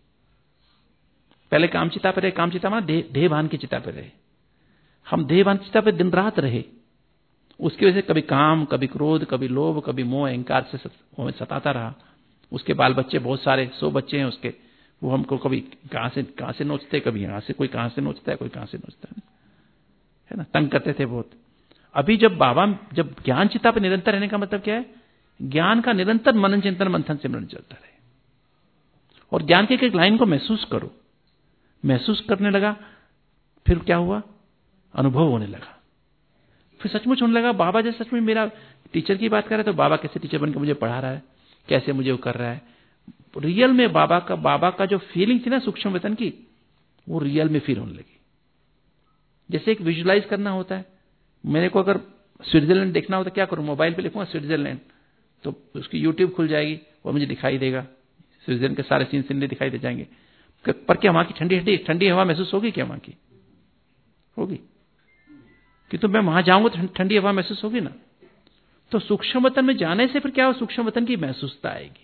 पहले काम चिता पर रहे, काम चिता माना देह भान की चिता पर रहे, हम देह भान चिता पर दिन रात रहे। उसकी वजह से कभी काम, कभी क्रोध, कभी लोभ, कभी मोह अहंकार से हमें सताता रहा। उसके बाल बच्चे बहुत सारे, सौ बच्चे हैं उसके, वो हमको कभी कहां से कहां से नोचते, कभी यहां से, कोई कहां से नोचता है, कोई कहां से नोचता है, है ना, तंग करते थे बहुत। अभी जब बाबा, जब ज्ञान चिता पर निरंतर रहने का मतलब क्या है? ज्ञान का निरंतर मनन चिंतन मंथन सिमरन चलता रहे, और ज्ञान के एक लाइन को महसूस करो। महसूस करने लगा, फिर क्या हुआ? अनुभव होने लगा, फिर सचमुच होने लगा। बाबा जैसे सचमुच मेरा टीचर की बात कर रहा है, तो बाबा कैसे टीचर बनकर मुझे पढ़ा रहा है, कैसे मुझे वो कर रहा है। रियल में बाबा का बाबा का जो फीलिंग थी ना सूक्ष्म वेतन की, वो रियल में फील होने लगी। जैसे एक विजुलाइज करना होता है, मेरे को अगर स्विट्जरलैंड देखना होता क्या करूं? मोबाइल पे लिखूंगा स्विट्जरलैंड, तो उसकी यूट्यूब खुल जाएगी और मुझे दिखाई देगा, स्विट्जरलैंड के सारे सीन सीनरी दिखाई दे जाएंगे। पर क्या वहां की ठंडी ठंडी ठंडी हवा महसूस होगी? क्या वहां की होगी? कि तो मैं वहां जाऊंगा तो ठंडी हवा महसूस होगी ना। तो सूक्ष्म वतन में जाने से फिर क्या हो? सूक्ष्म वतन की महसूसता आएगी।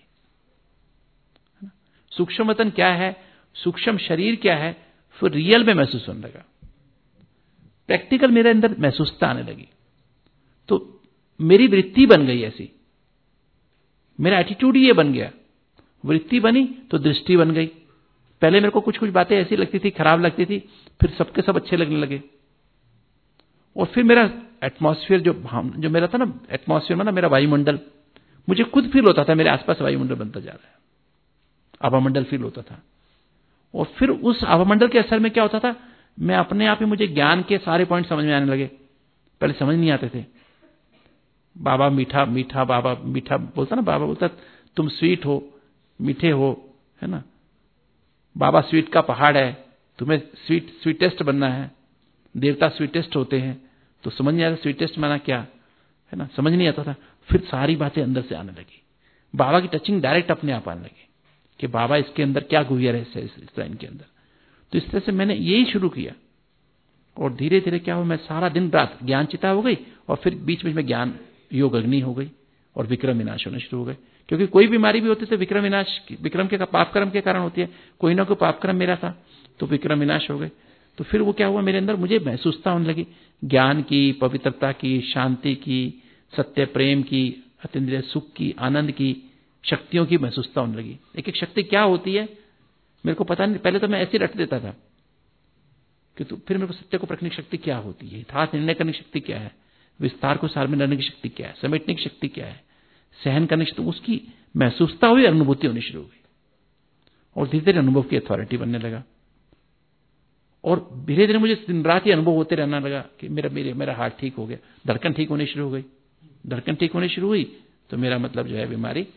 सूक्ष्म वतन क्या है, सूक्ष्म शरीर क्या है, फिर रियल में महसूस होने लगा। प्रैक्टिकल मेरे अंदर महसूसता आने लगी, तो मेरी वृत्ति बन गई ऐसी, मेरा एटीट्यूड ये बन गया। वृत्ति बनी तो दृष्टि बन गई। पहले मेरे को कुछ कुछ बातें ऐसी लगती थी, खराब लगती थी, फिर सबके सब अच्छे लगने लगे। और फिर मेरा एटमॉस्फेयर जो जो मेरा था ना, एटमॉस्फेयर में ना मेरा वायुमंडल, मुझे खुद फील होता था मेरे आसपास वायुमंडल बनता जा रहा है, आभामंडल फील होता था। और फिर उस आभामंडल के असर में क्या होता था, मैं अपने आप ही, मुझे ज्ञान के सारे पॉइंट समझ में आने लगे। पहले समझ नहीं आते थे। बाबा मीठा मीठा, बाबा मीठा बोलता ना, बाबा बोलता तुम स्वीट हो, मीठे हो, है ना। बाबा स्वीट का पहाड़ है, तुम्हें स्वीट स्वीटेस्ट बनना है। देवता स्वीटेस्ट होते हैं, तो समझ नहीं आता स्वीटेस्ट माना क्या, है ना, समझ नहीं आता था। फिर सारी बातें अंदर से आने लगी, बाबा की टचिंग डायरेक्ट अपने आप आने लगी कि बाबा इसके अंदर क्या गुह्य रहस्य है इस लाइन के अंदर। तो इस तरह से मैंने यही शुरू किया, और धीरे धीरे क्या हुआ, मैं सारा दिन रात ज्ञान चिता हो गई, और फिर बीच बीच में ज्ञान योग अग्नि हो गई, और विक्रम विनाश होने शुरू हो गए। क्योंकि कोई बीमारी भी होती है तो विक्रम विनाश, विक्रम के पाप कर्म के कारण होती है। कोई ना कोई पाप कर्म मेरा था तो विक्रम विनाश हो गए। तो फिर वो क्या हुआ, मेरे अंदर मुझे महसूसता होने लगी ज्ञान की, पवित्रता की, शांति की, सत्य प्रेम की, अतीन्द्रिय सुख की, आनंद की, शक्तियों की महसूसता होने लगी। एक एक शक्ति क्या होती है मेरे को पता नहीं। पहले तो मैं ऐसे रट देता था कि तो फिर मेरे को सत्य को परखने की शक्ति क्या होती है, यथार्थ निर्णय करने की शक्ति क्या है, विस्तार को सार में लाने की शक्ति क्या है, समेटने की शक्ति क्या है, सहन करने से तो उसकी महसूसता हुई, अनुभूति होनी शुरू हो गई और धीरे धीरे अनुभव की अथॉरिटी बनने लगा। और धीरे धीरे मुझे दिन रात ही अनुभव होते रहने लगा कि मेरा मेरे मेरा हार्ट ठीक हो गया, धड़कन ठीक होनी शुरू हो गई। धड़कन ठीक होनी शुरू हुई तो मेरा मतलब जो है बीमारी,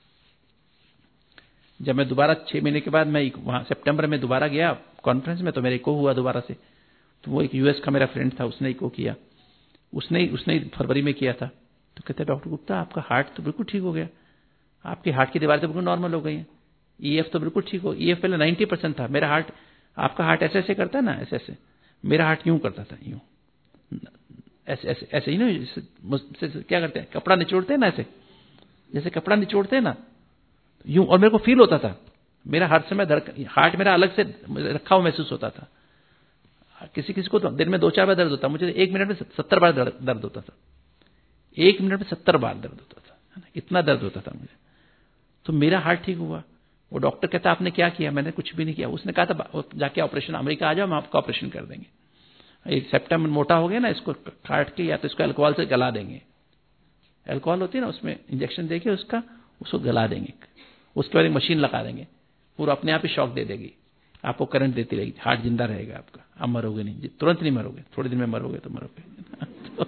जब मैं दोबारा छह महीने के बाद मैं वहां सितंबर में दोबारा गया कॉन्फ्रेंस में, तो मेरे को हुआ दोबारा से। तो वो एक यूएस का मेरा फ्रेंड था, उसने को किया, उसने उसने फरवरी में किया था। तो कहते डॉक्टर गुप्ता आपका हार्ट तो बिल्कुल ठीक हो गया, आपकी हार्ट की दीवार तो बिल्कुल नॉर्मल हो गई है, ईएफ तो बिल्कुल ठीक हो। ईएफ पहले नब्बे परसेंट था, मेरा हार्ट, आपका हार्ट ऐसे ऐसे करता है ना, ऐसे ऐसे, मेरा हार्ट यूं करता था, यूं ऐसे ऐसे ऐसे ही ना, क्या करते हैं, कपड़ा निचोड़ते हैं ना, ऐसे जैसे कपड़ा निचोड़ते हैं ना, यूं। और मेरे को फील होता था मेरा हर समय हार्ट मेरा अलग से रखा हुआ महसूस होता था। किसी किसी को तो दिन में दो चार बार दर्द होता, मुझे एक मिनट में सत्तर बार दर्द होता था, एक मिनट में सत्तर बार दर्द होता था, इतना दर्द होता था मुझे। तो मेरा हार्ट ठीक हुआ। वो डॉक्टर कहता आपने क्या किया? मैंने कुछ भी नहीं किया। उसने कहा था जाके ऑपरेशन, अमेरिका आ जाओ, हम आपका ऑपरेशन कर देंगे। एक सेप्टम मोटा हो गया ना, इसको काट के या तो इसको अल्कोहल से गला देंगे, अल्कोहल होती है ना, उसमें इंजेक्शन देके उसका उसको गला देंगे। उसके बाद एक मशीन लगा देंगे, पूरा अपने आप ही शॉक दे देगी, आपको करंट देती रहेगी, हार्ट जिंदा रहेगा आपका, आप मरोगे नहीं, तुरंत नहीं मरोगे, थोड़े दिन में मरोगे तो मरोगे।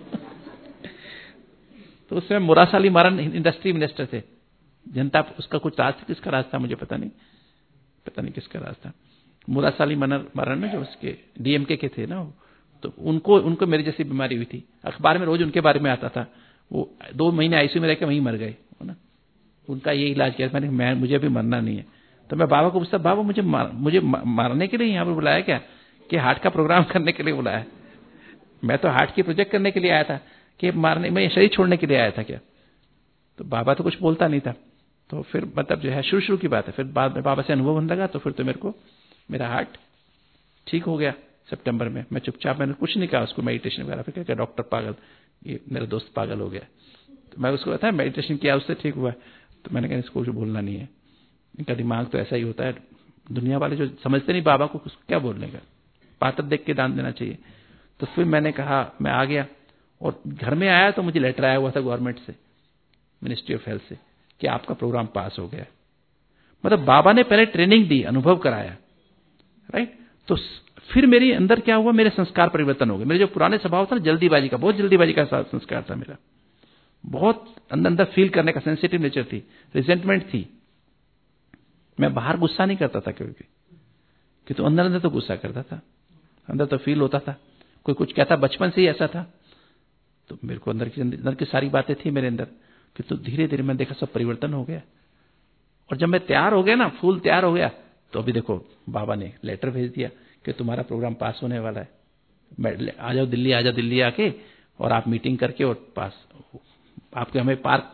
तो उसमें मुरासाली मारन इंडस्ट्री मिनिस्टर थे, जनता उसका कुछ राज, किसका राज था मुझे पता नहीं, पता नहीं किसका राज था। मुरासाली मारन में जो उसके डीएमके के थे ना, तो उनको उनको मेरी जैसी बीमारी हुई थी। अखबार में रोज उनके बारे में आता था। वो दो महीने आईसीयू में रहकर वहीं मर गए ना। उनका ये इलाज किया, मैंने मैं मुझे अभी मरना नहीं है। तो मैं बाबा को पूछता, बाबा मुझे मार, मुझे मारने के लिए यहाँ पर बुलाया क्या, कि हार्ट का प्रोग्राम करने के लिए बुलाया? मैं तो हार्ट की प्रोजेक्ट करने के लिए आया था, कि मारने, मैं शरीर छोड़ने के लिए आया था क्या? तो बाबा तो कुछ बोलता नहीं था। तो फिर मतलब जो है शुरू शुरू की बात है, फिर बाद में बाबा से अनुभव होने लगा, तो फिर तो मेरे को मेरा हार्ट ठीक हो गया सितंबर में। मैं चुपचाप, मैंने कुछ नहीं कहा उसको, मेडिटेशन वगैरह। फिर क्या डॉक्टर पागल, ये मेरा दोस्त पागल हो गया। तो मैं उसको बताया मेडिटेशन किया, उससे ठीक हुआ। तो मैंने कहा इसको कुछ बोलना नहीं है, इनका दिमाग तो ऐसा ही होता है, दुनिया वाले जो समझते नहीं बाबा को क्या बोलने का, पात्र देख के दान देना चाहिए। तो फिर मैंने कहा, मैं आ गया और घर में आया तो मुझे लेटर आया हुआ था गवर्नमेंट से, मिनिस्ट्री ऑफ हेल्थ से, कि आपका प्रोग्राम पास हो गया। मतलब बाबा ने पहले ट्रेनिंग दी, अनुभव कराया, राइट। तो फिर मेरे अंदर क्या हुआ, मेरे संस्कार परिवर्तन हो गए। मेरे जो पुराने स्वभाव था ना, जल्दीबाजी का, बहुत जल्दीबाजी का संस्कार था मेरा, बहुत अंदर अंदर फील करने का सेंसिटिव नेचर थी, रिजेंटमेंट थी। मैं बाहर गुस्सा नहीं करता था कभी भी, कि तो अंदर अंदर तो गुस्सा करता था, अंदर तो फील होता था। कोई कुछ कहता, बचपन से ही ऐसा था। तो मेरे को अंदर की अंदर की सारी बातें थी मेरे अंदर, कि तो धीरे धीरे मैं देखा सब परिवर्तन हो गया। और जब मैं तैयार हो गया ना, फूल तैयार हो गया, तो अभी देखो बाबा ने लेटर भेज दिया कि तुम्हारा प्रोग्राम पास होने वाला है, आ जाओ दिल्ली, आ जाओ दिल्ली आके और आप मीटिंग करके और पास। आपके हमें पार्क,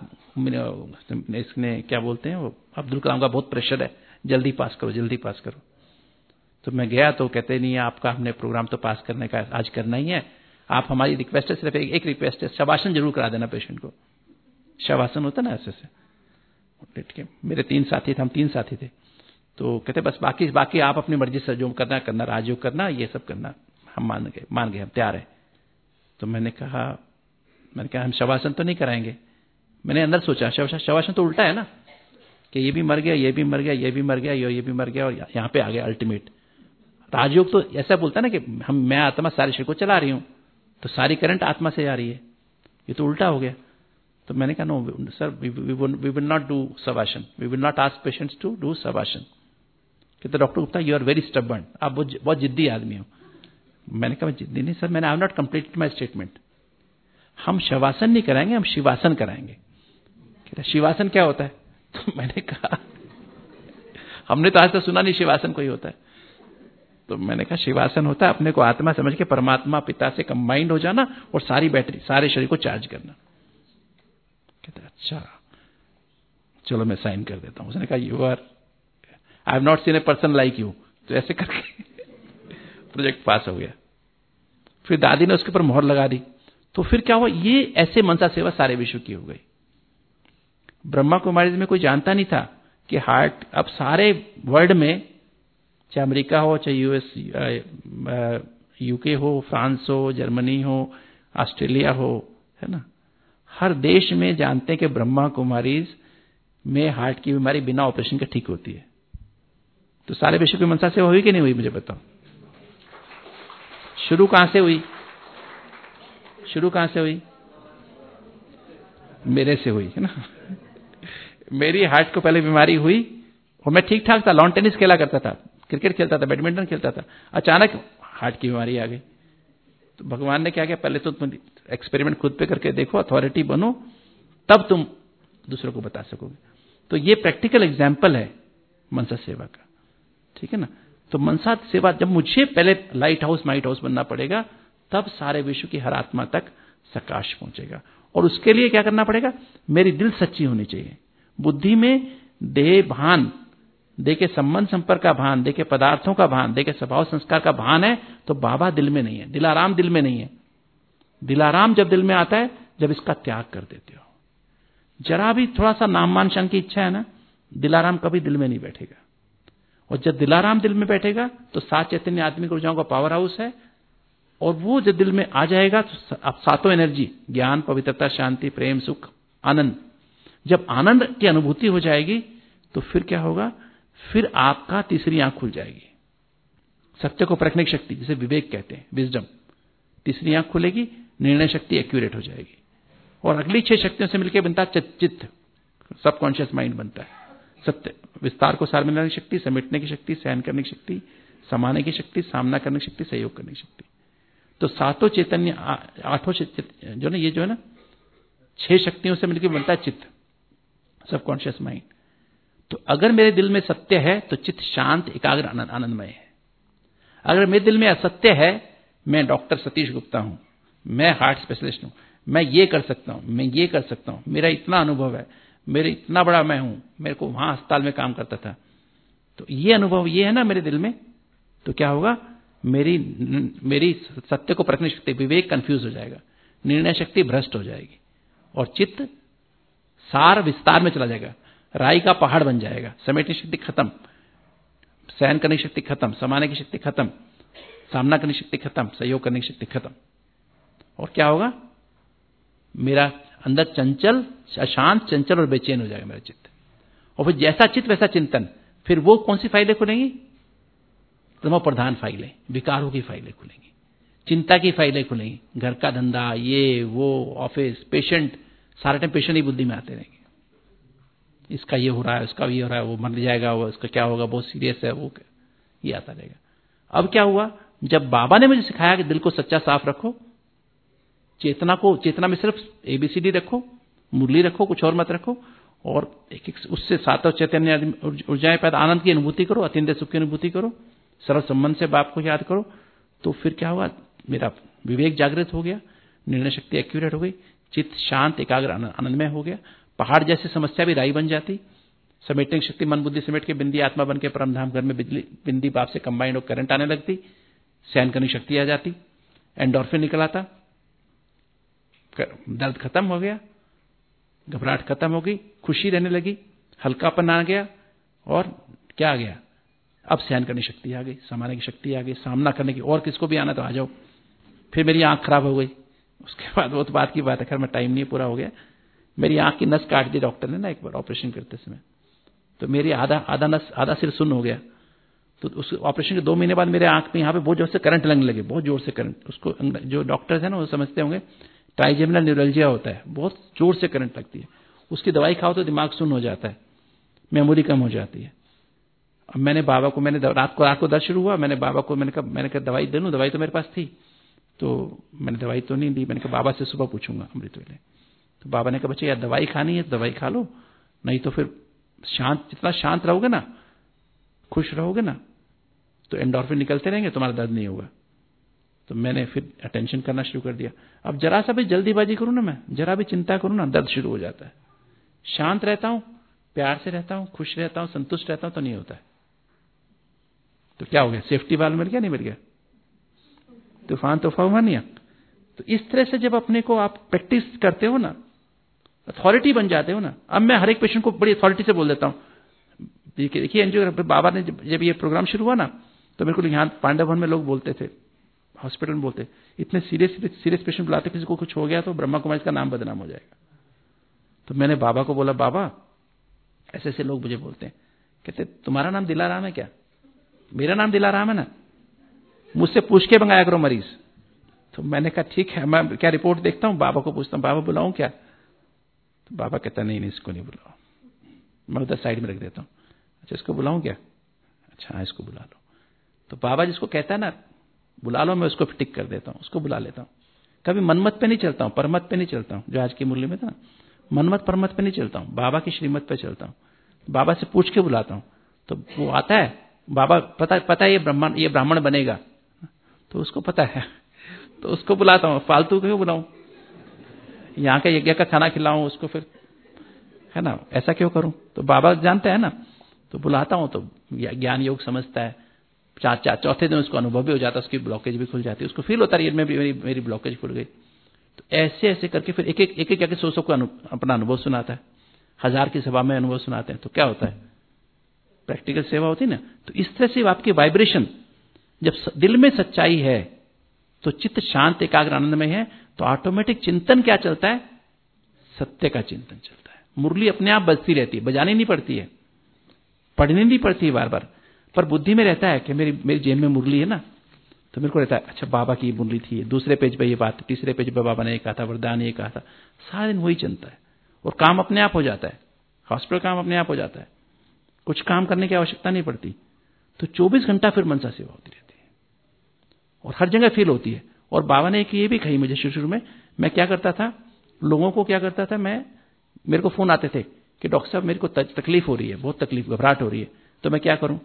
इसने क्या बोलते हैं वो, अब्दुल कलाम का बहुत प्रेशर है, जल्दी पास करो, जल्दी पास करो। तो मैं गया तो कहते नहीं, आपका हमने प्रोग्राम तो पास करने का आज करना ही है, आप हमारी रिक्वेस्ट है, सिर्फ एक रिक्वेस्ट है, शवासन जरूर करा देना पेशेंट को। शवासन होता ना ऐसे से लेट के। मेरे तीन साथी थे, हम तीन साथी थे। तो कहते बस बाकी बाकी आप अपनी मर्जी से जो करना करना, राजयोग करना, ये सब करना, हम मान गए, मान गए, हम तैयार है। तो मैंने कहा मैंने कहा हम शवासन तो नहीं कराएंगे। मैंने अंदर सोचा, शवासन तो उल्टा है ना, कि ये भी मर गया, ये भी मर गया, ये भी मर गया, ये भी मर गया, और यहाँ पे आ गया अल्टीमेट। राजयोग तो ऐसा बोलता है ना कि हम मैं आत्मा सारे शरीर को चला रही हूँ, तो सारी करंट आत्मा से आ रही है। ये तो उल्टा हो गया। तो मैंने कहा no sir, we will not do shavasana, we will not ask patients to do shavasana. कहते doctor Gupta you are very stubborn, आप बहुत जिद्दी आदमी हो। मैंने कहा मैं जिद्दी नहीं सर, मैंने I have not completed my statement. हम शवासन नहीं कराएंगे, हम शिवासन कराएंगे। कहते शिवासन क्या होता है? तो मैंने कहा हमने तो आज तक सुना नहीं शिवासन कोई होता है। तो मैंने कहा शिवासन होता है अपने को आत्मा समझ के परमात्मा पिता से कंबाइंड हो जाना और सारी बैटरी, सारे शरीर को चार्ज करना। कहते अच्छा चलो मैं साइन कर देता हूं। उसने कहा you are, I have not seen a person like you. तो ऐसे करके प्रोजेक्ट पास हो गया। फिर दादी ने उसके ऊपर मोहर लगा दी। तो फिर क्या हुआ, ये ऐसे मनसा सेवा सारे विश्व की हो गई। ब्रह्मा कुमारी में कोई जानता नहीं था कि हार्ट अब सारे वर्ल्ड में, चाहे अमेरिका हो, चाहे यूएस, यूके हो, फ्रांस हो, जर्मनी हो, ऑस्ट्रेलिया हो, है ना, हर देश में जानते हैं कि ब्रह्मा कुमारी में हार्ट की बीमारी बिना ऑपरेशन के ठीक होती है। तो सारे विश्व की मनसा सेवा हुई कि नहीं हुई, मुझे बताओ। शुरू कहां से हुई? शुरू कहां से हुई? मेरे से हुई है ना। मेरी हार्ट को पहले बीमारी हुई और मैं ठीक ठाक था, लॉन टेनिस खेला करता था, क्रिकेट खेलता था, बैडमिंटन खेलता था। अचानक हार्ट की बीमारी आ गई। तो भगवान ने क्या किया, पहले तो तुम एक्सपेरिमेंट खुद पे करके देखो, अथॉरिटी बनो, तब तुम दूसरों को बता सकोगे। तो ये प्रैक्टिकल एग्जाम्पल है मनसा सेवा का, ठीक है ना। तो मनसा सेवा जब मुझे पहले लाइट हाउस माइट हाउस बनना पड़ेगा, तब सारे विश्व की हर आत्मा तक प्रकाश पहुंचेगा। और उसके लिए क्या करना पड़ेगा, मेरी दिल सच्ची होनी चाहिए। बुद्धि में देह भान, देह के संबंध संपर्क का भान, देह के पदार्थों का भान, देह के स्वभाव संस्कार का भान है, तो बाबा दिल में नहीं है, दिलाराम दिल में नहीं है। दिलाराम जब दिल में आता है जब इसका त्याग कर देते हो। जरा भी थोड़ा सा नाम मान शंक की इच्छा है ना, दिलाराम कभी दिल में नहीं बैठेगा। और जब दिलाराम दिल में बैठेगा तो सात चैतन्य आत्मिक ऊर्जाओं का पावर हाउस है, और वो जब दिल में आ जाएगा तो अब सातों एनर्जी, ज्ञान, पवित्रता, शांति, प्रेम, सुख, आनंद, जब आनंद की अनुभूति हो जाएगी तो फिर क्या होगा, फिर आपका तीसरी आंख खुल जाएगी। सत्य को परखने की शक्ति, जिसे विवेक कहते हैं, विजडम, तीसरी आंख खुलेगी, निर्णय शक्ति एक्यूरेट हो जाएगी। और अगली छह शक्तियों से मिलकर बनता है चित्त, सबकॉन्शियस माइंड बनता है। सत्य, विस्तार को सार मिलाने की शक्ति, समेटने की शक्ति, सहन करने की शक्ति, समाने की शक्ति, सामना करने की शक्ति, सहयोग करने की शक्ति। तो सातों चैतन्य, आठों जो ना, ये जो है ना, छह शक्तियों से मिलकर बनता है चित्त, सबकॉन्शियस माइंड। तो अगर मेरे दिल में सत्य है तो चित्त शांत, एकाग्र, आनंदमय है। अगर मेरे दिल में असत्य है, मैं डॉक्टर सतीश गुप्ता हूं, मैं हार्ट स्पेशलिस्ट हूं, मैं ये कर सकता हूं, मैं ये कर सकता हूं, मेरा इतना अनुभव है, मेरे इतना बड़ा मैं हूं, मेरे को वहां अस्पताल में काम करता था, तो ये अनुभव ये है ना मेरे दिल में, तो क्या होगा, मेरी मेरी सत्य को परखने शक्ति, विवेक कंफ्यूज हो जाएगा, निर्णय शक्ति भ्रष्ट हो जाएगी, और चित्त सार विस्तार में चला जाएगा, राई का पहाड़ बन जाएगा। समेटने की शक्ति खत्म, सहन करने की शक्ति खत्म, समाने की शक्ति खत्म, सामना करने की शक्ति खत्म, सहयोग करने की शक्ति खत्म। और क्या होगा, मेरा अंदर चंचल, अशांत, चंचल और बेचैन हो जाएगा मेरा चित्त। और फिर जैसा चित्त वैसा चिंतन। फिर वो कौन सी फाइलें खुलेंगी, तमो प्रधान फाइलें, विकारों की फाइलें खुलेंगी, चिंता की फाइलें खुलेंगी, घर का धंधा, ये वो, ऑफिस, पेशेंट, सारा टाइम पेशेंट ही बुद्धि में आते रहेंगे। इसका ये हो रहा है, उसका ये हो रहा है, वो मर जाएगा, वो उसका क्या होगा, बहुत सीरियस है, वो ये आता रहेगा। अब क्या हुआ, जब बाबा ने मुझे सिखाया कि दिल को सच्चा साफ रखो, चेतना को, चेतना में सिर्फ एबीसीडी रखो, मुरली रखो, कुछ और मत रखो, और एक एक उससे सातों चैतन्य ऊर्जाएं पैदा, आनंद की अनुभूति करो, अत्यंत सुख की अनुभूति करो, सरल संबंध से बाप को याद करो, तो फिर क्या हुआ, मेरा विवेक जागृत हो गया, निर्णय शक्ति एक्यूरेट हो गई, चित्त शांत, एकाग्र, आनंदमय हो गया। पहाड़ जैसी समस्या भी राई बन जाती, समेटने की शक्ति, मन बुद्धि समेट के बिंदी आत्मा बन के परमधाम घर में बिजली, बिंदी बाप से कंबाइंड होकर करंट आने लगती, सहन करने की शक्ति आ जाती, एंडोर्फिन निकल आता, दर्द खत्म हो गया, घबराहट खत्म हो गई, खुशी रहने लगी, हल्कापन आ गया, और क्या आ गया, अब सहन करने की शक्ति आ गई, समाने की शक्ति आ गई, सामना करने की, और किसको भी आना तो आ जाओ। फिर मेरी आंख खराब हो गई, उसके बाद वो तो बात की बात है, खैर मैं टाइम नहीं पूरा हो गया, मेरी आंख की नस काट दी डॉक्टर ने ना एक बार ऑपरेशन करते समय, तो मेरी आधा आधा नस, आधा सिर सुन्न हो गया। तो उस ऑपरेशन के दो महीने बाद मेरे आंख में यहाँ पे बहुत जोर से करंट लगने लगे, बहुत जोर से करंट, उसको जो डॉक्टर्स है ना वो समझते होंगे, ट्राइजेमिनल न्यूरल्जिया होता है, बहुत जोर से करंट लगती है, उसकी दवाई खाओ तो दिमाग सुन्न हो जाता है, मेमोरी कम हो जाती है। अब मैंने बाबा को, मैंने रात को रात को दर्द शुरू हुआ, मैंने बाबा को मैंने कहा मैंने कहा दवाई दे लूं, दवाई तो मेरे पास थी, तो मैंने दवाई तो नहीं दी, मैंने कहा बाबा से सुबह पूछूंगा अमृत वेले। तो बाबा ने कहा बच्चे यार दवाई खानी है तो दवाई खा लो, नहीं तो फिर शांत, जितना शांत रहोगे ना, खुश रहोगे ना, तो एंडोर्फिन निकलते रहेंगे, तुम्हारा दर्द नहीं होगा। तो मैंने फिर अटेंशन करना शुरू कर दिया। अब जरा सा भी जल्दीबाजी करूं ना, मैं जरा भी चिंता करूं ना, दर्द शुरू हो जाता है। शांत रहता हूं, प्यार से रहता हूं, खुश रहता हूं, संतुष्ट रहता हूं, तो नहीं होता है। तो क्या हो गया, सेफ्टी वाल्व मिल गया, नहीं मिल गया, तूफान तूफान हुआ नहीं। तो इस तरह से जब अपने को आप प्रैक्टिस करते हो ना, अथॉरिटी बन जाते हो ना। अब मैं हर एक पेशेंट को बड़ी अथॉरिटी से बोल देता हूं, देखिए एनजीओ बाबा ने जब ये प्रोग्राम शुरू हुआ ना, तो मेरे को यहाँ पांडव भवन में लोग बोलते थे, हॉस्पिटल में बोलते, इतने सीरियस सीरियस पेशेंट बुलाते, किसी को कुछ हो गया तो ब्रह्मा कुमारी का नाम बदनाम हो जाएगा। तो मैंने बाबा को बोला, बाबा ऐसे ऐसे लोग मुझे बोलते हैं, कहते तुम्हारा नाम दिलाराम है क्या? मेरा नाम दिलाराम है ना, मुझसे पूछ के मंगाया करो मरीज। तो मैंने कहा ठीक है, मैं क्या रिपोर्ट देखता हूँ, बाबा को पूछता हूँ, बाबा बुलाऊं क्या? तो बाबा कहता नहीं नहीं इसको नहीं बुलाओ, मैं उधर साइड में रख देता हूँ। अच्छा इसको बुलाऊं क्या? अच्छा हाँ इसको बुला लो। तो बाबा जिसको कहता है ना बुला लो, मैं उसको टिक कर देता हूँ, उसको बुला लेता हूँ। कभी मनमत पे नहीं चलता हूँ, परमत पे नहीं चलता हूँ, जो आज की मुरली में था ना, मनमत परमत पे नहीं चलता हूँ, बाबा की श्रीमत पे चलता हूँ। बाबा से पूछ के बुलाता हूँ, तो वो आता है, बाबा पता पता है ये ब्राह्मण ये ब्राह्मण बनेगा, तो उसको पता है, तो उसको बुलाता हूँ। फालतू क्यों बुलाऊं, यहाँ के यज्ञ का खाना खिलाऊं उसको, फिर है ना, ऐसा क्यों करूं? तो बाबा जानते हैं ना, तो बुलाता हूं, तो ज्ञान योग समझता है। चार चार चौथे दिन उसको अनुभव भी हो जाता है, उसकी ब्लॉकेज भी खुल जाती है, उसको फील होता है मेरी मेरी, मेरी ब्लॉकेज खुल गई। तो ऐसे ऐसे करके फिर एक एक एक एक सौ सौ को अपना अनुभव सुनाता है, हजार की सभा में अनुभव सुनाते हैं, तो क्या होता है, प्रैक्टिकल सेवा होती है ना। तो इस तरह से आपकी वाइब्रेशन, जब दिल में सच्चाई है तो चित्त शांत एकाग्र आनंदमय है, तो ऑटोमेटिक चिंतन क्या चलता है, सत्य का चिंतन चलता है। मुरली अपने आप बजती रहती है, बजानी नहीं पड़ती है, पढ़नी नहीं पड़ती है बार बार, पर बुद्धि में रहता है कि मेरी मेरी जेब में मुरली है ना, तो मेरे को रहता है अच्छा बाबा की मुरली थी, दूसरे पेज पे ये बात, तीसरे पेज पे बाबा ने ये कहा था, वरदान ये कहा था, सारा दिन वही चलता है और काम अपने आप हो जाता है। हॉस्पिटल काम अपने आप हो जाता है, कुछ काम करने की आवश्यकता नहीं पड़ती। तो चौबीस घंटा फिर मनसा सेवा होती रहती है और हर जगह फील होती है। और बाबा ने एक ये भी कही मुझे शुरू शुरू में, मैं क्या करता था, लोगों को क्या करता था, मैं मेरे को फोन आते थे कि डॉक्टर साहब मेरे को तकलीफ हो रही है, बहुत तकलीफ, घबराहट हो रही है, तो मैं क्या करूं?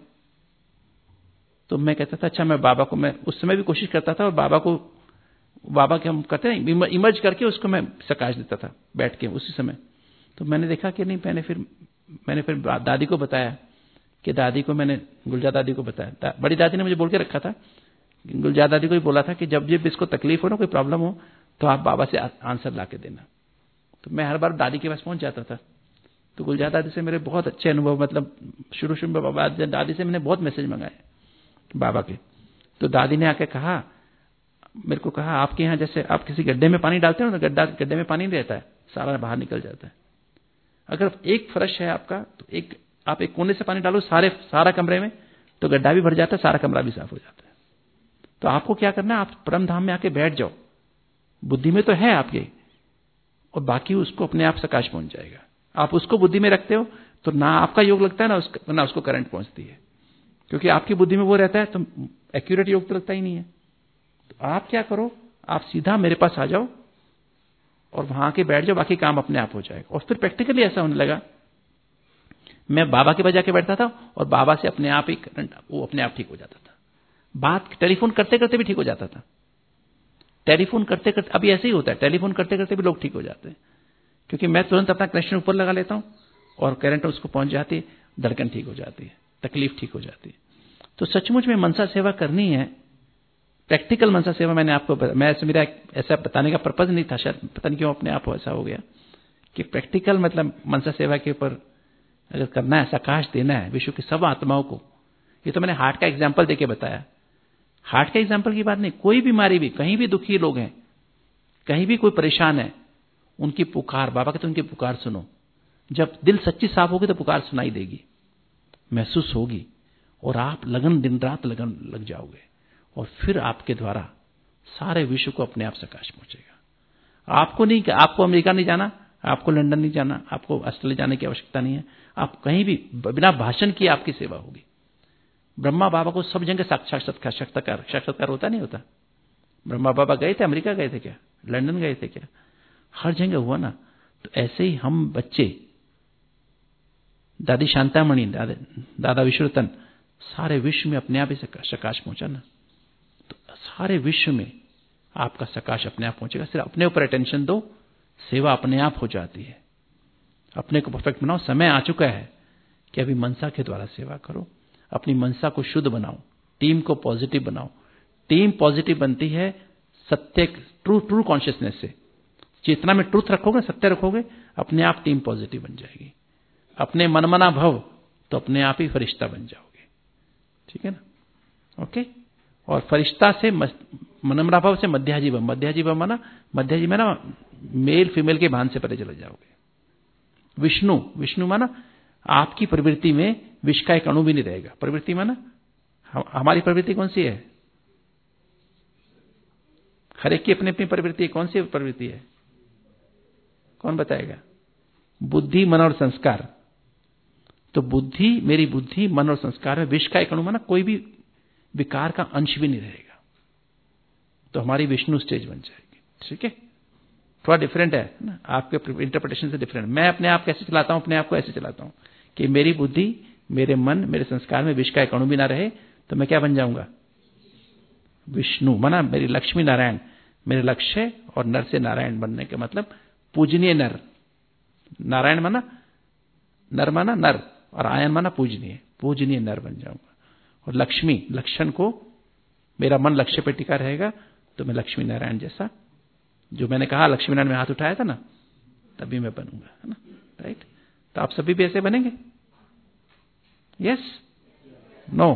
तो मैं कहता था अच्छा मैं बाबा को, मैं उस समय भी कोशिश करता था और बाबा को, बाबा के हम कहते हैं इमर्ज करके उसको मैं प्रकाश देता था बैठ के उसी समय। तो मैंने देखा कि नहीं, मैंने फिर मैंने फिर दादी को बताया कि दादी को मैंने गुलजा दादी को बताया, बड़ी दादी ने मुझे बोल के रखा था, गुलजा दादी को ही बोला था कि जब जब इसको तकलीफ हो ना, कोई प्रॉब्लम हो, तो आप बाबा से आंसर ला के देना। तो मैं हर बार दादी के पास पहुंच जाता था। तो गुलजा दादी से मेरे बहुत अच्छे अनुभव, मतलब शुरू शुरू में बाबा दादी से मैंने बहुत मैसेज मंगाए बाबा के। तो दादी ने आके कहा, मेरे को कहा आपके यहाँ जैसे आप किसी गड्ढे में पानी डालते हो ना, गड्ढा गड्ढे में पानी नहीं रहता है, सारा बाहर निकल जाता है। अगर एक फर्श है आपका, तो एक आप एक कोने से पानी डालो सारे सारा कमरे में, तो गड्ढा भी भर जाता है, सारा कमरा भी साफ हो जाता है। तो आपको क्या करना है, आप परम धाम में आके बैठ जाओ, बुद्धि में तो है आपके, और बाकी उसको अपने आप प्रकाश पहुंच जाएगा। आप उसको बुद्धि में रखते हो तो ना आपका योग लगता है ना उसका, ना उसको करंट पहुंचती है, क्योंकि आपकी बुद्धि में वो रहता है, तो एक्यूरेट योग तो लगता ही नहीं है। तो आप क्या करो, आप सीधा मेरे पास आ जाओ और वहां के बैठ जाओ, बाकी काम अपने आप हो जाएगा। और फिर प्रैक्टिकली ऐसा होने लगा, मैं बाबा के पास जाके बैठता था और बाबा से अपने आप ही करंट, वो अपने आप ठीक हो जाता था। बात टेलीफोन करते करते भी ठीक हो जाता था, टेलीफोन करते करते, अभी ऐसे ही होता है, टेलीफोन करते करते भी लोग ठीक हो जाते हैं, क्योंकि मैं तुरंत अपना कनेक्शन ऊपर लगा लेता हूं और करंट उसको पहुंच जाती है, धड़कन ठीक हो जाती है, तकलीफ ठीक हो जाती है। तो सचमुच में मनसा सेवा करनी है, प्रैक्टिकल मनसा सेवा। मैंने आपको, मैं ऐसे, मेरा ऐसा बताने का पर्पज नहीं था, शायद पता नहीं क्यों अपने आप ऐसा हो गया कि प्रैक्टिकल मतलब मनसा सेवा के ऊपर अगर करना है, प्रकाश देना है विश्व की सब आत्माओं को। ये तो मैंने हार्ट का एग्जाम्पल देके बताया, हार्ट का एग्जाम्पल की बात नहीं, कोई बीमारी भी, कहीं भी दुखी लोग हैं, कहीं भी कोई परेशान है, उनकी पुकार, बाबा कहते उनकी पुकार सुनो। जब दिल सच्ची साफ होगी तो पुकार सुनाई देगी, महसूस होगी, और आप लगन, दिन रात लगन लग जाओगे, और फिर आपके द्वारा सारे विश्व को अपने आप प्रकाश पहुंचेगा। आपको नहीं, आपको अमेरिका नहीं जाना, आपको लंदन नहीं जाना, आपको ऑस्ट्रेलिया जाने की आवश्यकता नहीं है, आप कहीं भी बिना भाषण किए आपकी सेवा होगी। ब्रह्मा बाबा को सब जगह साक्षात्कार साक्षात्कार साक्षात्कार होता नहीं होता। ब्रह्मा बाबा गए थे, अमेरिका गए थे क्या, लंदन गए थे क्या, हर जगह हुआ ना। तो ऐसे ही हम बच्चे, दादी शांतामणि, दादा, दादा विश्वरतन, सारे विश्व में अपने आप ही प्रकाश पहुंचा ना, तो सारे विश्व में आपका प्रकाश अपने आप पहुंचेगा। सिर्फ अपने ऊपर अटेंशन दो, सेवा अपने आप हो जाती है। अपने को परफेक्ट बनाओ, समय आ चुका है कि अभी मनसा के द्वारा सेवा करो, अपनी मनसा को शुद्ध बनाओ, टीम को पॉजिटिव बनाओ। टीम पॉजिटिव बनती है सत्य, ट्रू ट्रू कॉन्शियसनेस से। चेतना में ट्रूथ रखोगे, सत्य रखोगे, अपने आप टीम पॉजिटिव बन जाएगी। अपने मनमना भव, तो अपने आप ही फरिश्ता बन जाओगे। ठीक है ना, ओके। और फरिश्ता से मनमना भव से मध्याजीव, मध्याजीव माना, मध्याजीव में ना मेल फीमेल के भान से परे चले जाओगे। विष्णु, विष्णु माना आपकी प्रवृत्ति में विष का एक अणु भी नहीं रहेगा। प्रवृत्ति माना हमारी प्रवृत्ति कौन सी है? हर एक की अपनी अपनी प्रवृत्ति है। कौन सी प्रवृत्ति है? कौन बताएगा? बुद्धि, मन और संस्कार। तो बुद्धि, मेरी बुद्धि, मन और संस्कार में विष का एक अणु माना कोई भी विकार का अंश भी नहीं रहेगा। तो हमारी विष्णु स्टेज बन जाएगी। ठीक है, थोड़ा डिफरेंट है ना, आपके इंटरप्रिटेशन से डिफरेंट। मैं अपने आप कैसे चलाता हूं? अपने आप को ऐसे चलाता हूं कि मेरी बुद्धि, मेरे मन, मेरे संस्कार में विष का एक अणु भी ना रहे, तो मैं क्या बन जाऊंगा? विष्णु माना मेरी लक्ष्मी नारायण। मेरे लक्ष्य और नर से नारायण बनने का मतलब पूजनीय नर। नारायण माना नर, माना नर, और आयन माना पूजनीय, पूजनीय नर बन जाऊंगा। और लक्ष्मी, लक्षण को, मेरा मन लक्ष्य पे टिका रहेगा तो मैं लक्ष्मी नारायण जैसा, जो मैंने कहा लक्ष्मी नारायण में हाथ उठाया था ना, तभी मैं बनूंगा, है ना? राइट। तो आप सभी भी ऐसे बनेंगे? Yes, no?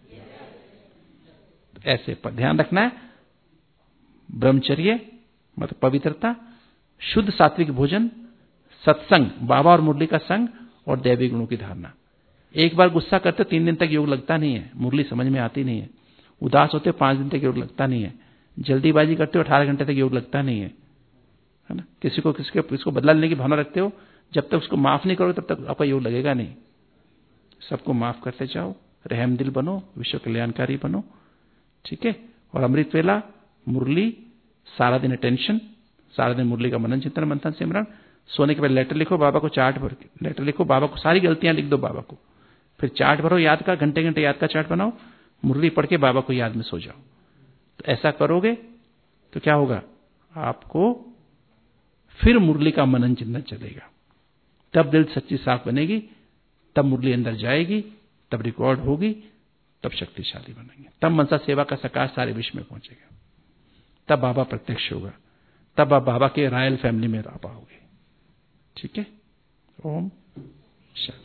ऐसे पर ध्यान रखना है। ब्रह्मचर्य मतलब पवित्रता, शुद्ध सात्विक भोजन, सत्संग, बाबा और मुरली का संग, और दैवी गुणों की धारणा। एक बार गुस्सा करते तीन दिन तक योग लगता नहीं है, मुरली समझ में आती नहीं है। उदास होते पांच दिन तक योग लगता नहीं है। जल्दीबाजी करते हो अठारह घंटे तक योग लगता नहीं है, है ना? किसी को किसी को इसको बदला लेने की भावना रखते हो, जब तक उसको माफ नहीं करोगे तब तक आपका योग लगेगा नहीं। सबको माफ करते जाओ, रहम दिल बनो, विश्व कल्याणकारी बनो। ठीक है। और अमृत वेला, मुरली, सारा दिन अटेंशन, सारा दिन मुरली का मनन चिंतन मंथन सिमरन। सोने के पहले लेटर लिखो बाबा को, चार्ट भर के लेटर लिखो बाबा को, सारी गलतियां लिख दो बाबा को, फिर चार्ट भरो याद का, घंटे घंटे याद का चार्ट बनाओ, मुरली पढ़ के बाबा को याद में सो जाओ। तो ऐसा करोगे तो क्या होगा? आपको फिर मुरली का मनन चिंतन चलेगा, तब दिल सच्ची साफ बनेगी, तब मुरली अंदर जाएगी, तब रिकॉर्ड होगी, तब शक्तिशाली बनेंगे, तब मनसा सेवा का सकाश सारे विश्व में पहुंचेगा, तब बाबा प्रत्यक्ष होगा, तब आप बाबा के रॉयल फैमिली में रह पाओगे। ठीक है। ओम शांति।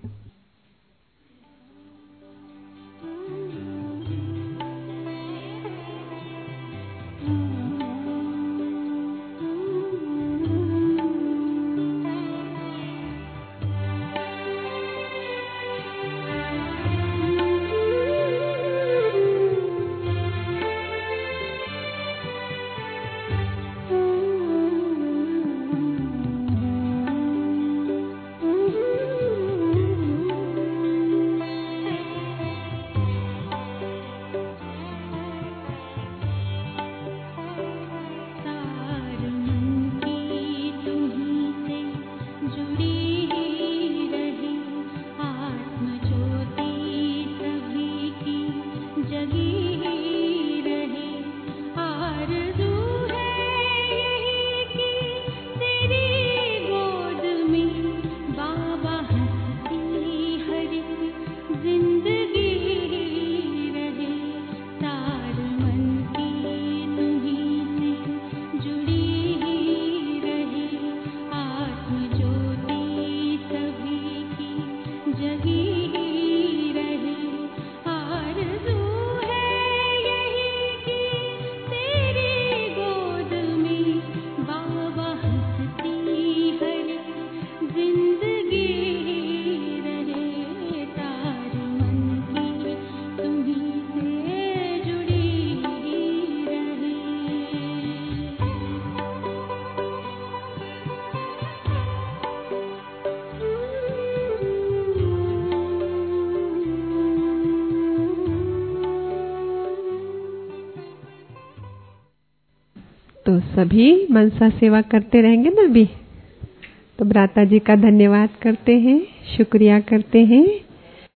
तो सभी मनसा सेवा करते रहेंगे ना अभी? तो भ्राता जी का धन्यवाद करते हैं, शुक्रिया करते हैं